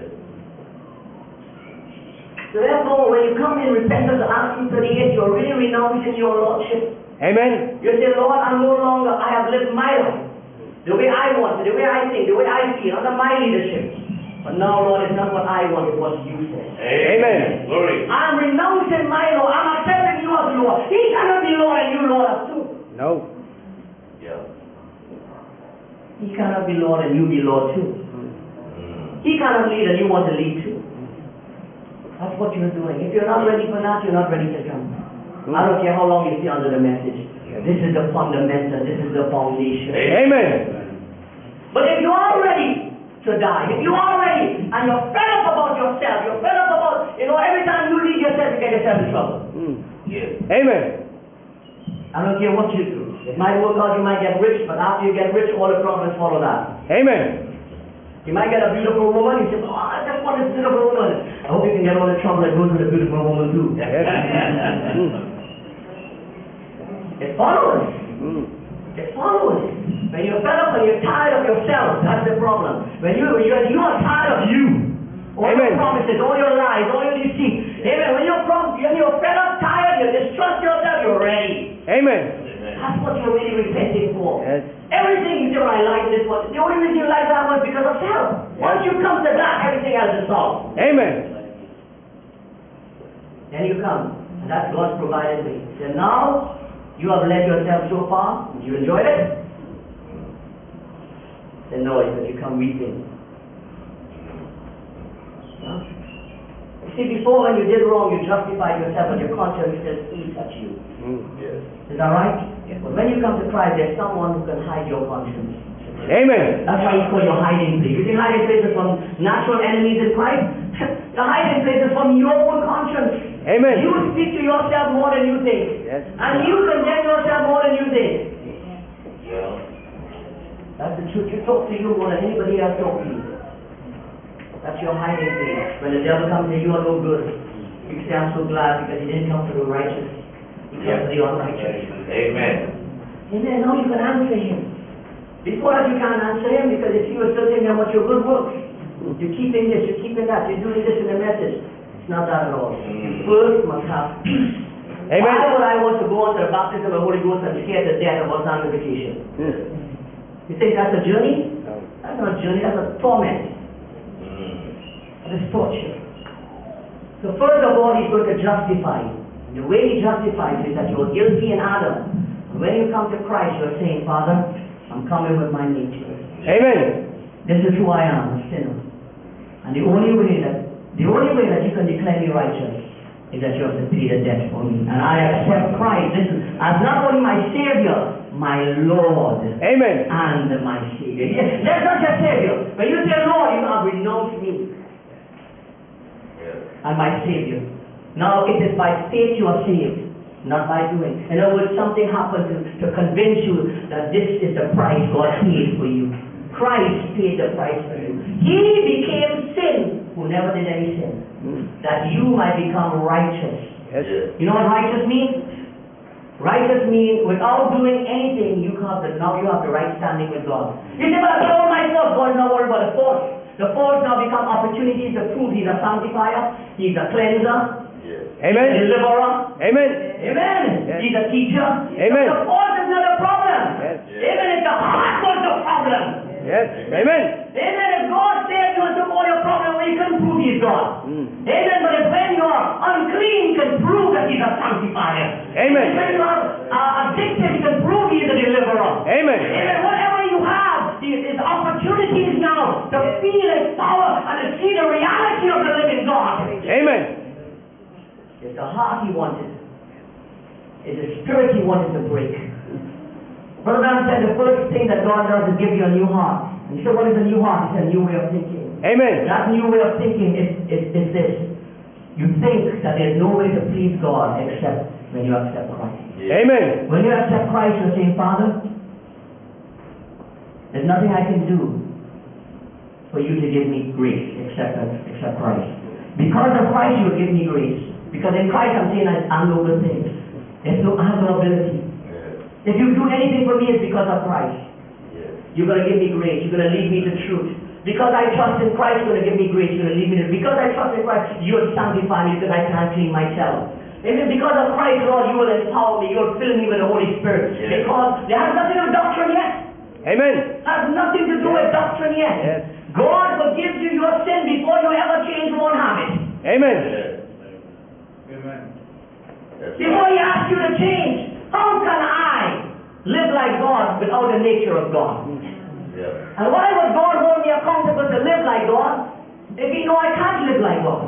So therefore, when you come in repentance, Acts thirty-eight, you're really renouncing your lordship. Amen. You say, Lord, I'm no longer, I have lived my life. The way I want it, the way I think, the way I feel, under my leadership. But now, Lord, it's not what I want, it's what you say. Amen. Glory. I'm renouncing my Lord. I'm accepting you as Lord. He cannot be Lord and you Lord as too. No. Yeah. He cannot be Lord and you be Lord too. Mm. He cannot lead and you want to lead too. That's what you're doing. If you're not ready for that, you're not ready to jump. I don't care how long you stay under the message. This is the fundamental. This is the foundation. Amen. But if you are ready to die, if you are ready and you're fed up about yourself, you're fed up about, you know, every time you lead yourself, you get yourself in trouble. Mm. Yes. Amen. I don't care what you do. It might work out, you might get rich, but after you get rich, all the problems follow that. Amen. You might get a beautiful woman, you say, oh, I just want this beautiful woman. I hope you can get all the trouble that goes with a beautiful woman too. Yes. Mm. It follows. Mm. It follows. When you're fed up and you're tired of yourself, that's the problem. When you you you are tired of you, all Amen. your promises, all your lies, all your deceit. Amen. When you're prom- when you're fed up, tired, you distrust yourself, you're ready. Amen. Amen. That's what you're really repenting for. Yes. Everything you do, I like this one. The only reason you like that one is because of self. Once you come to that, everything else is solved. Amen. Then you come, and that's God's provided way. So now, you have led yourself so far. You enjoyed it? Then no, it's that you come weeping. Huh? You see, before when you did wrong, you justified yourself, but your conscience still eats at you. Mm. Yes. Is that right? Yes. But when you come to Christ, there's someone who can hide your conscience. Amen. That's why you call your hiding place. You think hiding place is from natural enemies in Christ? The hiding place is from your own conscience. Amen. You speak to yourself more than you think. Yes. And you condemn yourself more than you think. Yeah. That's the truth. You talk to you more than anybody else talk to you. That's your hiding place. When the devil comes to you, you are no good. You say, I'm so glad because he didn't come for the righteous. He came for the unrighteous. Amen. Amen. Now you can answer him. Before that you can't answer him because if he was still thinking about your good works, you're keeping this, you're keeping that, you're doing this in the message. It's not that at all. You first must have peace. Amen. Why would I want to go on to the baptism of the Holy Ghost and scared to death about sanctification? Mm. You think that's a journey? No. That's not a journey, that's a torment. Mm. That's torture. So first of all, he's going to justify you. And the way he justifies you is that you're guilty in Adam. And when you come to Christ, you're saying, Father, I'm coming with my nature. Amen. This is who I am, a sinner. And the only way that the only way that you can declare me righteous is that you have to pay the debt for me. And I accept Christ. Listen, as not only my Savior, my Lord. Amen. And my Savior. Yes, that's not your Savior. When you say Lord, you have renounced me Yes. and my Savior. Now it is by faith you are saved, not by doing. In other words, something happened to, to convince you that this is the price God paid for you. Christ paid the price for you. He became sin who never did any sin, Mm. that you might become righteous. Yes. Yes. You know what righteous means? Righteous means without doing anything, you have the now you have the right standing with God. You say, but I got all my faults. God is not worried about the faults. The faults now become opportunities to prove He's a sanctifier, He's a cleanser, Yes. Amen. a deliverer. Amen. Amen. Yes. He's a teacher. Amen. The fault is not a problem. Yes. Amen. It's the heart was the problem. Yes. Amen. Amen. If God saved you and took all your problems away, He can prove He's God. Mm. Amen. But if when you are unclean, He can prove that He's a sanctifier. Amen. If when you are uh, addicted, He can prove He is a deliverer. Amen. Amen. Whatever you have, there is opportunities now to feel His power and to see the reality of the living God. Amen. It's the heart He wanted. It's the spirit He wanted to break. Brother Brown said the first thing that God does is give you a new heart. And you said, what is a new heart? It's a new way of thinking. Amen. That new way of thinking is, is, is this. You think that there's no way to please God except when you accept Christ. Yes. Amen. When you accept Christ, you're saying, Father, there's nothing I can do for you to give me grace except, except Christ. Because of Christ, you will give me grace. Because in Christ, I'm saying I, I'm no good thing. There's no, I have no ability. Yes. If you do anything for me, it's because of Christ. Yes. You're going to give me grace. You're going to lead me to truth. Because I trust in Christ, you're going to give me grace. You're going to lead me to Because I trust in Christ, you'll sanctify me because I can't clean myself. Amen. Because of Christ, Lord, you will empower me. You'll fill me with the Holy Spirit. Yes. Because there has nothing to do with doctrine yet. Amen. Has nothing to do with doctrine yet. Yes. God forgives you your sin before you ever change one habit. Amen. Yes. Amen. That's Before right. He asks you to change, how can I live like God without the nature of God? Yeah. And why would God hold me accountable to live like God if He know I can't live like God?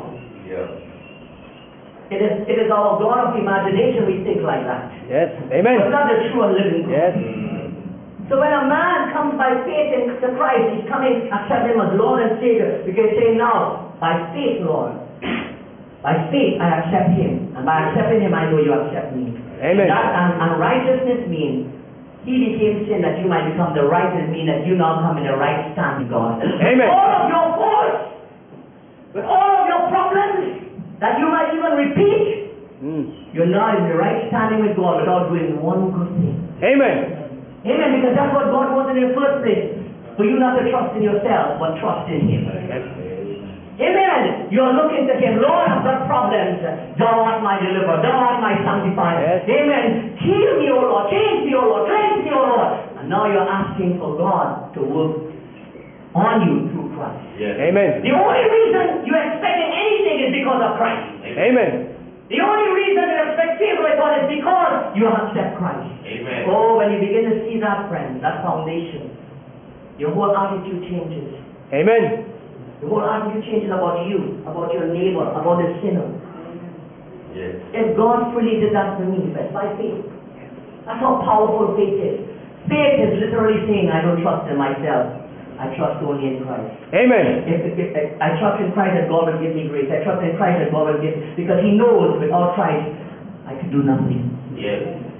Yeah. It is, it is our God of imagination we think like that. Yes. But Amen. not the true and living God. Yes. Mm. So when a man comes by faith into Christ, he's coming, accept Him as Lord and Savior. You can say now, by faith, Lord. By faith, I accept Him. And by accepting Him, I know you accept me. Amen. That, and, and righteousness means He became sin that you might become the righteous, mean that you now come in the right stand with God. Amen. With all of your faults, with all of your problems, that you might even repeat, Mm. you're now in the right standing with God without doing one good thing. Amen. Amen. Because that's what God wanted in the first place. For you not to trust in yourself, but trust in Him. Amen. You're looking to Him. Lord, I've got problems. Thou art my deliverer. Thou art my sanctifier. Yes. Amen. Heal me, O Lord. Change me, O Lord. Cleanse me, O Lord. And now you're asking for God to work on you through Christ. Yes. Amen. The only reason you're expecting anything is because of Christ. Amen. The only reason you expect favor with God is because you accept Christ. Amen. Oh, when you begin to see that, friend, that foundation, your whole attitude changes. Amen. The whole attitude changes about you, about your neighbor, about the sinner. Yes. If God fully did that for me, but by faith. That's how powerful faith is. Faith is literally saying, I don't trust in myself. I trust only in Christ. Amen. If, if, if, I trust in Christ that God will give me grace. I trust in Christ that God will give, because He knows without Christ, I can do nothing. Yes.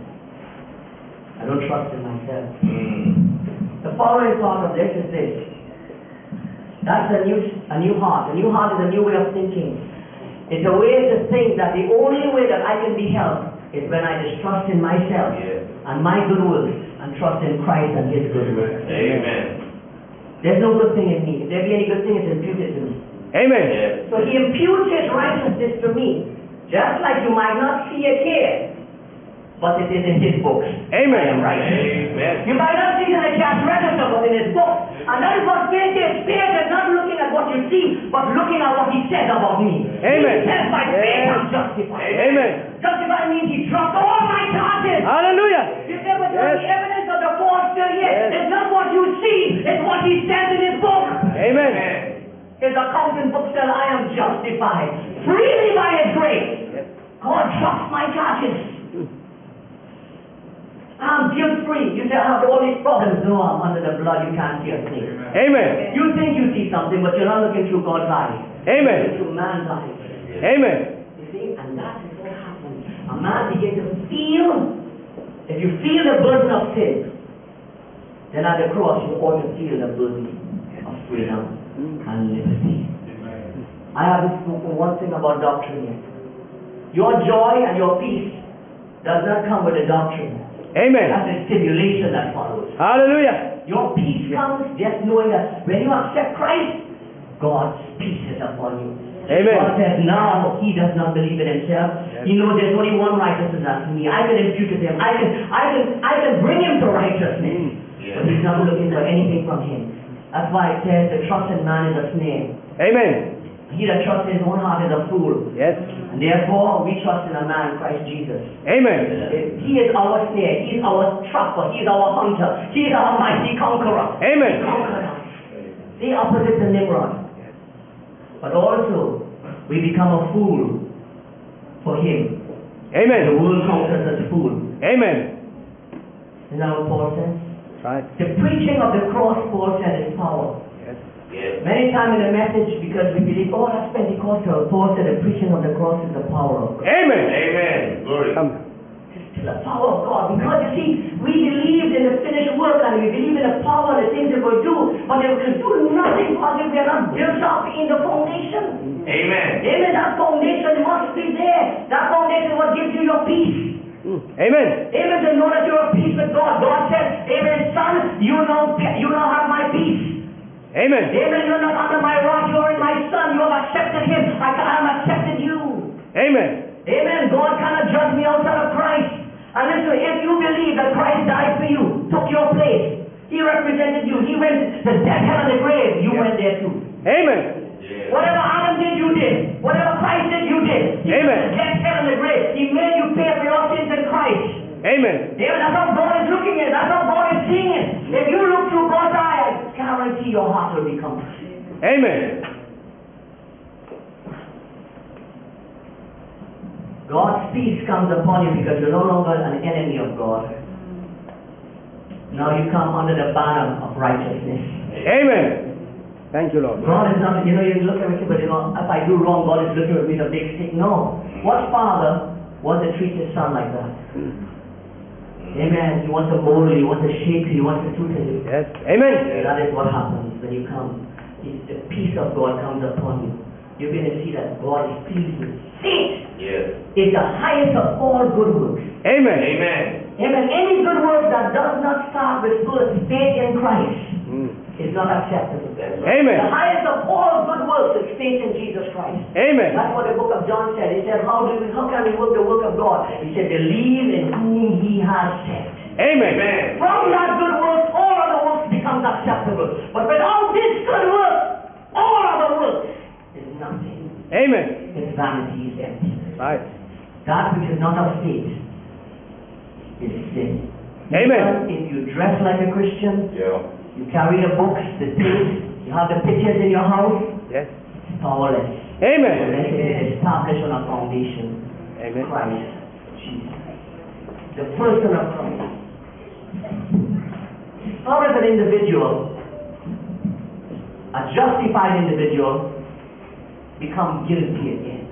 I don't trust in myself. Mm. The following part of this is this. That's a new, a new heart. A new heart is a new way of thinking. It's a way to think that the only way that I can be helped is when I just trust in myself Yes. and my good works and trust in Christ and His good works. Amen. There's no good thing in me. If there be any good thing, it's imputed to me. Amen. Yes. So He imputes His righteousness to me. Just like you might not see it here, but it is in His books. Amen. I am righteous. Amen. You might not see it in the cash register, but in His book. And that is what faith is. Faith is not looking at what you see, but looking at what He says about me. Amen. He says by faith Yes. I'm justified. Amen. Justified means He dropped all my charges. Hallelujah. You say, but Yes. the evidence of the fall still here. Yes. It's not what you see, it's what He says in His book. Amen. His accounting book says I am justified freely by His grace. God drops my charges. I'm guilt free. You say I have all these problems. No, I'm under the blood. You can't see a thing. Amen. You think you see something, but you're not looking through God's eyes. You're Amen. looking through man's eyes. Amen. You see, and that is what happens. A man begins to feel. If you feel the burden of sin, then at the cross you ought to feel the burden of freedom and liberty. I haven't spoken one thing about doctrine yet. Your joy and your peace does not come with the doctrine. Amen. That's the stimulation that follows. Hallelujah. Your peace comes just knowing that when you accept Christ, God's peace is upon you. Amen. God says now he does not believe in himself. Yes. He knows there's only one righteousness, that's me. I can impute to him. I can, I can, I can bring him to righteousness. Yes. But he's not looking for anything from him. That's why it says the trust in man is a snare. Amen. He that trusts in his own heart is a fool. Yes. And therefore we trust in a man, Christ Jesus. Amen. He is our snare. He is our trapper. He is our hunter. He is our mighty conqueror. Amen. He conquered us. The opposite to Nimrod. But also, we become a fool for him. The Amen. world counts us as fool. Amen. Isn't that what Paul says? Right. The preaching of the cross, Paul said, is power. Yes. Yes. Many times in the message, because we believe, oh, that's Pentecostal, Paul said the preaching of the cross is the power of God. Amen. Amen. Glory. Come. It's the power of God. Because you see, we believed in the finished work and we believe in the power and the things it will do, but it will do nothing because if we are not built up in the foundation. Amen. Amen. That foundation must be there. That foundation is what gives you your peace. Mm. Amen. Amen. To know that you're at peace with God. God said, Amen, son, you now, you now have my peace. Amen. Amen. You're not under my wrath. You're in my son. You have accepted him. I have accepted you. Amen. Amen. God cannot judge me outside of Christ. And listen, if you believe that Christ died for you, took your place, he represented you, he went to death, hell, and the grave, you went there too. Amen. Yes. Whatever Adam did, you did. Whatever Christ did, you did. He Amen. went to death, hell, and the grave. He made you pay for your sins in Christ. Amen. Amen. That's how God is looking at it. That's how God is seeing it. If you look through God's eye, I guarantee your heart will become free. Amen. God's peace comes upon you because you're no longer an enemy of God. Now you come under the banner of righteousness. Amen. Thank you, Lord. God is not, you know, you look at me, but you know, if I do wrong, God is looking at me with a big stick. No. What father wants to treat his son like that? Amen. He wants to mold you, he wants to shape you, he wants to tutor you. Yes. Amen. That is what happens when you come. The peace of God comes upon you. You're going to see that God is pleased with faith. Yes. It's the highest of all good works. Amen. Amen. Amen. Any good work that does not start with first faith in Christ Mm. is not acceptable. That's The right. Amen. highest of all good works is faith in Jesus Christ. Amen. That's what the book of John said. He said, how do we, how can we work the work of God? He said, believe in whom he has sent. Amen. Amen. From that good work, all other works becomes acceptable. But without this good work, all other works is nothing. Amen. It's vanity, is empty. Right. That which is not of faith is sin. Amen. Even if you dress like a Christian, Yeah. you carry the books, the things, you have the pictures in your house, Yes. it's powerless. Amen. Unless it is established on a foundation. Amen. Christ Jesus. The person of Christ. How does an individual, a justified individual, become guilty again?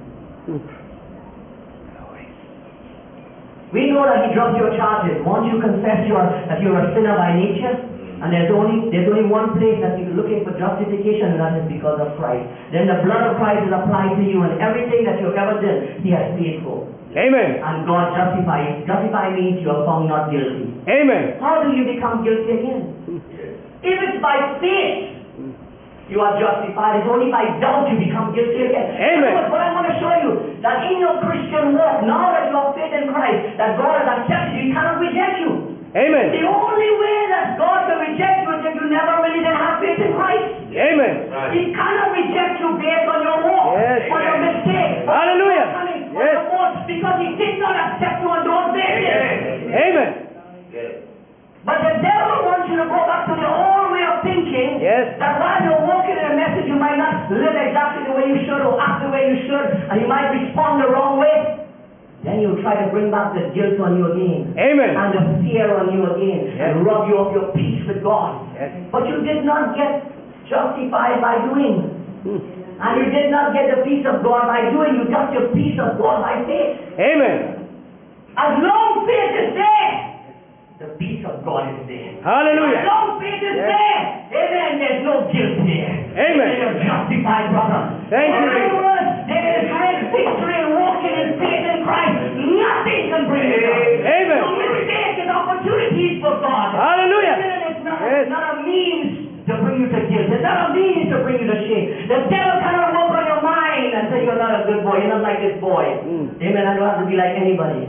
We know that he dropped your charges. Once you confess you are, that you're a sinner by nature, and there's only there's only one place that you're looking for justification, and that is because of Christ. Then the blood of Christ is applied to you, and everything that you've ever done, he has paid for. Amen. And God justifies. Justify means you are found not guilty. Amen. How do you become guilty again? Yes. If it's by faith, you are justified. It's only by doubt you become guilty again. Amen. But I want to show you that in your Christian walk, now that you have faith in Christ, that God has accepted you, he cannot reject you. Amen. The only way that God can reject you is if you never really did have faith in Christ. Amen. Right. He cannot reject you based on your walk, Yes. on your mistake, Hallelujah. on your shortcomings, on Yes. your faults, because he did not accept you on those bases. Amen. Yes. But the devil wants you to go back to the old way of thinking. Yes. That while you're walking in a message, you might not live exactly the way you should or act the way you should, and you might respond the wrong way. Then you'll try to bring back the guilt on you again. Amen. And the fear on you again. Yes. And rob you of your peace with God. Yes. But you did not get justified by doing. Mm. And you did not get the peace of God by doing. You got your peace of God by faith. Amen. As long faith is there, the peace of God is there. Hallelujah. As long faith is Yes. there, amen, there's no guilt there. Amen. You're justified, brother. Thank you. In other words, there is great victory in walking in faith in Christ. Nothing can bring you down. Amen. No mistake is opportunities for God. Hallelujah. Amen. It's not, Yes. not a means to bring you to guilt. It's not a means to bring you to shame. The devil cannot work on your mind and say you're not a good boy. You're not like this boy. Mm. Amen. I don't have to be like anybody.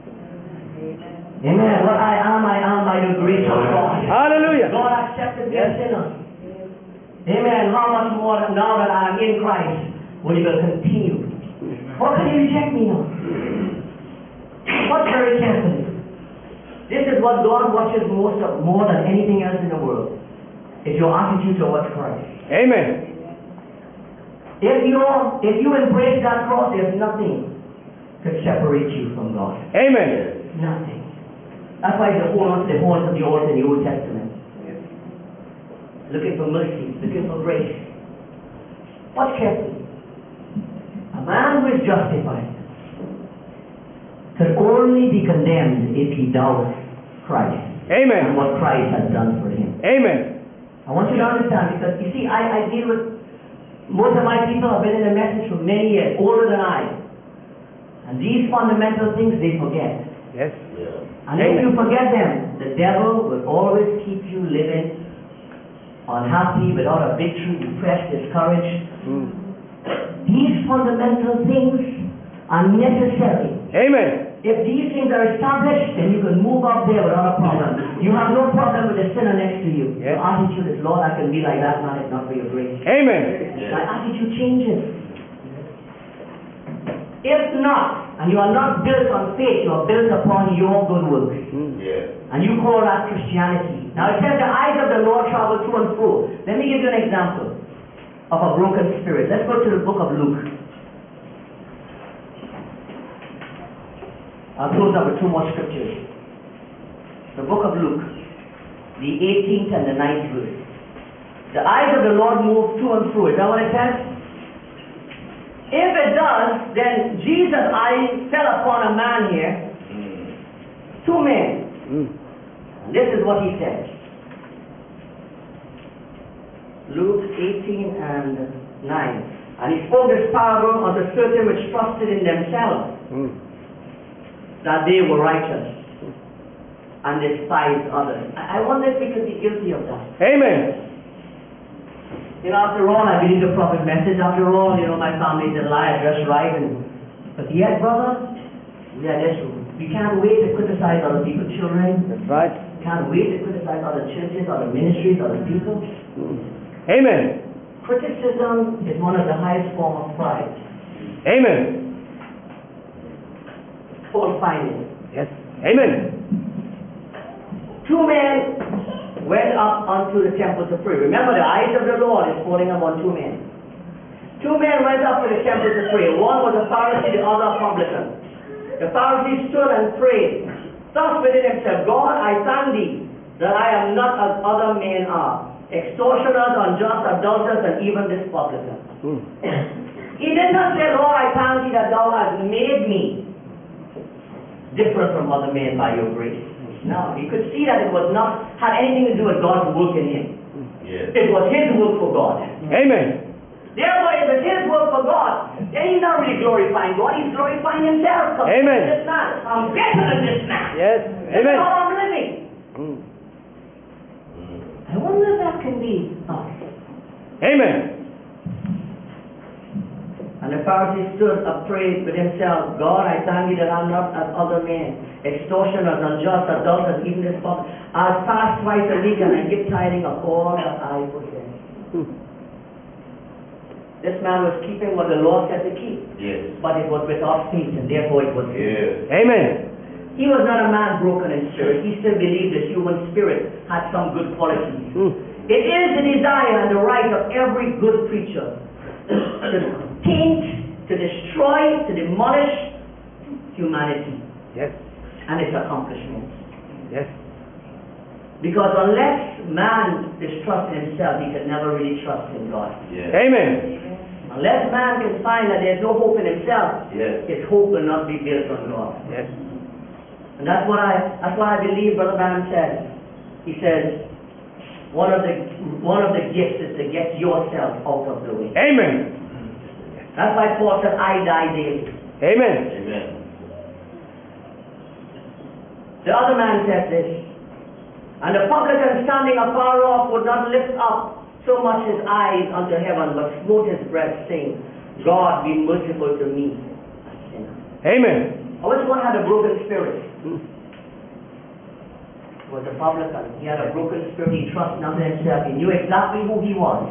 Amen. What I am, I am by the grace of God. Hallelujah. God accepted me Yes. a sinner. Amen. How much more now that I am in Christ will He will continue? How can He reject me now? Watch very carefully. This is what God watches most of, more than anything else in the world. Is your attitude towards Christ. Amen. If you if you embrace that cross, there's nothing could separate you from God. Amen. Nothing. That's why the hold on to the horns of the old in the Old Testament. Looking for mercy, looking for grace. Watch carefully. A man who is justified could only be condemned if he doubts Christ and Amen. what Christ has done for him. Amen. I want you to understand, because you see, I, I deal with most of my people have been in the message for many years, older than I. And these fundamental things they forget. Yes. Yeah. And if you forget them, the devil will always keep you living unhappy, without a victory, depressed, discouraged. Mm. These fundamental things are necessary. Amen. If these things are established, then you can move up there without a problem. You have no problem with the sinner next to you. Yes. Your attitude is, Lord, I can be like that man if not for your grace. Amen. Yeah. My attitude changes. If not, and you are not built on faith, you are built upon your good works. Mm. Yeah. And you call that Christianity. Now it says the eyes of the Lord travel to and fro. Let me give you an example of a broken spirit. Let's go to the book of Luke. I'll close up with two more scriptures. The book of Luke, the eighteenth and the ninth verse. The eyes of the Lord move to and fro. Is that what it says? If it does, then Jesus' eyes fell upon a man here, Mm. two men. Mm. And this is what he said. Luke eighteen and nine. And he spoke this parable unto certain which trusted in themselves Mm. that they were righteous, and despise others. I I wonder if we could be guilty of that. Amen. You know, after all, I believe the prophet's message. After all, you know, my family's alive, dressed right, and but yet, brother, we are just we can't wait to criticize other people's children. That's right. Can't wait to criticize other churches, other ministries, other people. Amen. Criticism is one of the highest form of pride. Amen. Fault finding. Yes. Amen. Two men went up unto the temple to pray. Remember, the eyes of the Lord is falling upon two men. Two men went up to the temple to pray. One was a Pharisee, the other a publican. The Pharisee stood and prayed, thus within himself, God, I thank thee that I am not as other men are, extortioners, unjust, adulterers, and even this publican. Mm. He did not say, Lord, I thank thee that thou hast made me different from other men by your grace. No, he could see that it was not had anything to do with God's work in him. Yes. It was his work for God. Amen. Therefore, if it's his work for God, then he's not really glorifying God, he's glorifying himself. Amen. This man, I'm better than this man. Yes. This is Amen. how I'm living. Mm. I wonder if that can be us. Amen. And the Pharisee stood up, prayed with himself, God, I thank you that I'm not as other men, extortioners, unjust, adulterers, even this public. I'll fast twice a week and I give tithing of all that I possess. Mm. This man was keeping what the Lord said to keep, Yes. but it was without faith, and therefore it was Yes. Amen. He was not a man broken in spirit. He still believed the human spirit had some good qualities. Mm. It is the desire and the right of every good preacher to taint, to destroy, to demolish humanity Yes. and its accomplishments. Yes. Because unless man distrusts himself, he can never really trust in God. Yes. Amen. Unless man can find that there's no hope in himself, Yes. his hope will not be built on God. Yes. And that's what I that's what I believe Brother Branham said. He says, one of the one of the gifts is to get yourself out of the way. Amen. That's why Paul said, I die daily. Amen. Amen. The other man said this, and the publican standing afar off would not lift up so much his eyes unto heaven, but smote his breast, saying, God, be merciful to me, a sinner. Amen. I wish one had a broken spirit. Mm. It was a publican. He had a broken spirit. He trusted not in himself. He knew exactly who he was.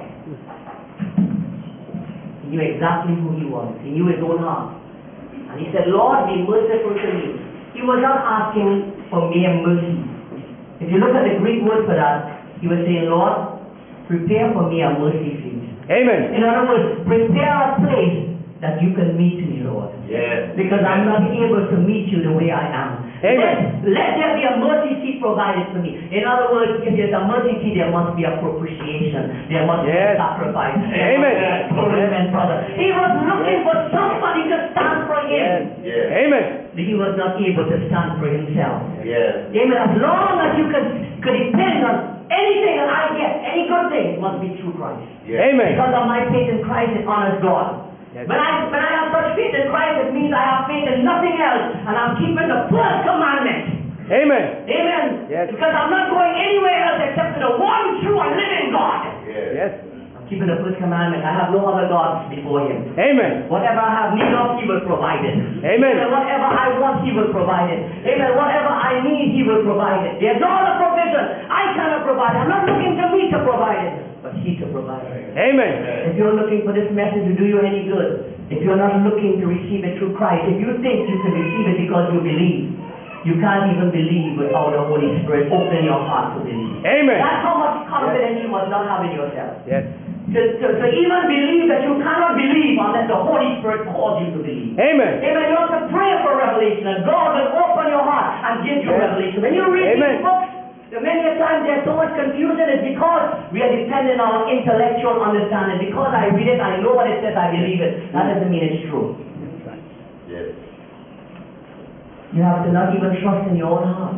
He knew exactly who he was. He knew his own heart. And he said, Lord, be merciful to me. He was not asking for mere mercy. If you look at the Greek word for that, he was saying, Lord, prepare for me a mercy seat. Amen. In other words, prepare a place that you can meet me, Lord. Yes. Because I'm not able to meet you the way I am. Amen. Let, let there be a mercy seat provided for me. In other words, if there's a mercy seat, there must be a propitiation. There must Yes. be a sacrifice. There Amen. must be a atonement, brother. He was looking for somebody to stand for him. Yes. Yes. Amen. He was not able to stand for himself. Yes. Amen. As long as you could, could depend on anything that I get, any good thing, it must be through Christ. Yes. Amen. Because of my faith in Christ, it honors God. Yes. When I when I have such faith in Christ, it means I have faith in nothing else, and I'm keeping the first commandment. Amen. Amen. Yes. Because I'm not going anywhere else except to the one true and living God. Yes. Yes. I'm keeping the first commandment. I have no other gods before Him. Amen. Whatever I have need of, He will provide it. Amen. Whatever I want, He will provide it. Amen. Whatever I need, He will provide it. There's no other provision I cannot provide. I'm not looking to me to provide it, but He to provide it. Amen. If you're looking for this message to do you any good, if you're not looking to receive it through Christ, if you think you can receive it because you believe, you can't even believe without the Holy Spirit opening your heart to believe. Amen. That's how much confidence you must not have in yourself. Yes. To, to, to even believe that you cannot believe unless the Holy Spirit calls you to believe. Amen. Amen. You have to pray for revelation, and God will open your heart and give you Yes. revelation. When you read Amen. these books, the many a times there's so much confusion, it's because we are dependent on intellectual understanding. Because I read it, I know what it says, I believe it. That doesn't mean it's true. Yes. You have to not even trust in your own heart.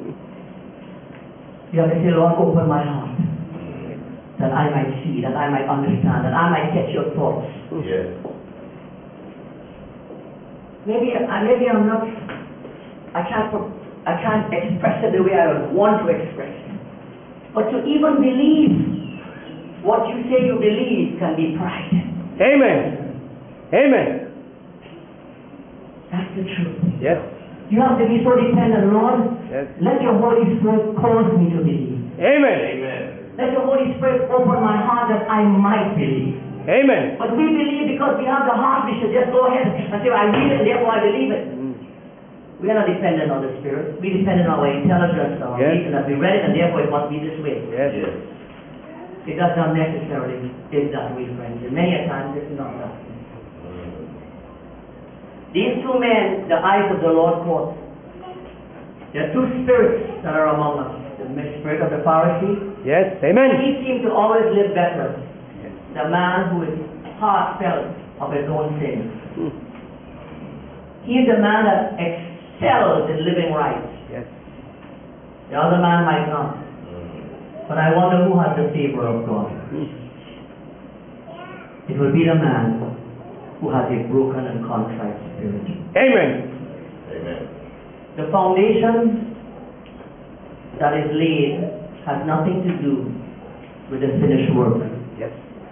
You have to say, Lord, open my heart, that I might see, that I might understand, that I might catch your thoughts. Yes. Maybe, uh, maybe I'm not, I can't pro- I can't express it the way I would want to express it. But to even believe what you say you believe can be pride. Amen. Amen. That's the truth. Yes. You have to be so dependent, Lord. Yes. Let your Holy Spirit cause me to believe. Amen. Amen. Let your Holy Spirit open my heart that I might believe. Amen. But we believe because we have the heart, we should just go ahead and say, I read it, therefore I believe it. Mm. We are not dependent on the Spirit. We depend on our intelligence, our Yes. reason that we read it, and therefore it must be this way. Yes. Yes. It does not necessarily is that way, friends. And many a times it's not that. Mm. These two men, the eyes of the Lord caught. There are two spirits that are among us. The spirit of the Pharisee. Yes. Amen. He seemed to always live better. The man who is heart felt of his own sin. Mm. He is the man that excels in living right. Yes. The other man might not. Mm. But I wonder who has the favor of God. Mm. It will be the man who has a broken and contrite spirit. Amen. Amen. The foundation that is laid has nothing to do with the finished work. Yes.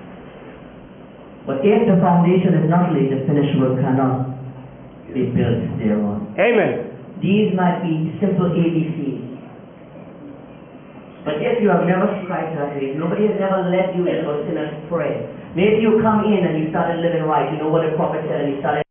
But if the foundation is not laid, the finished work cannot be built thereon. Amen. These might be simple A B Cs. But if you have never strived that way, nobody has ever led you into a sinner's prayer. Maybe you come in and you started living right. You know what the prophet said, and you started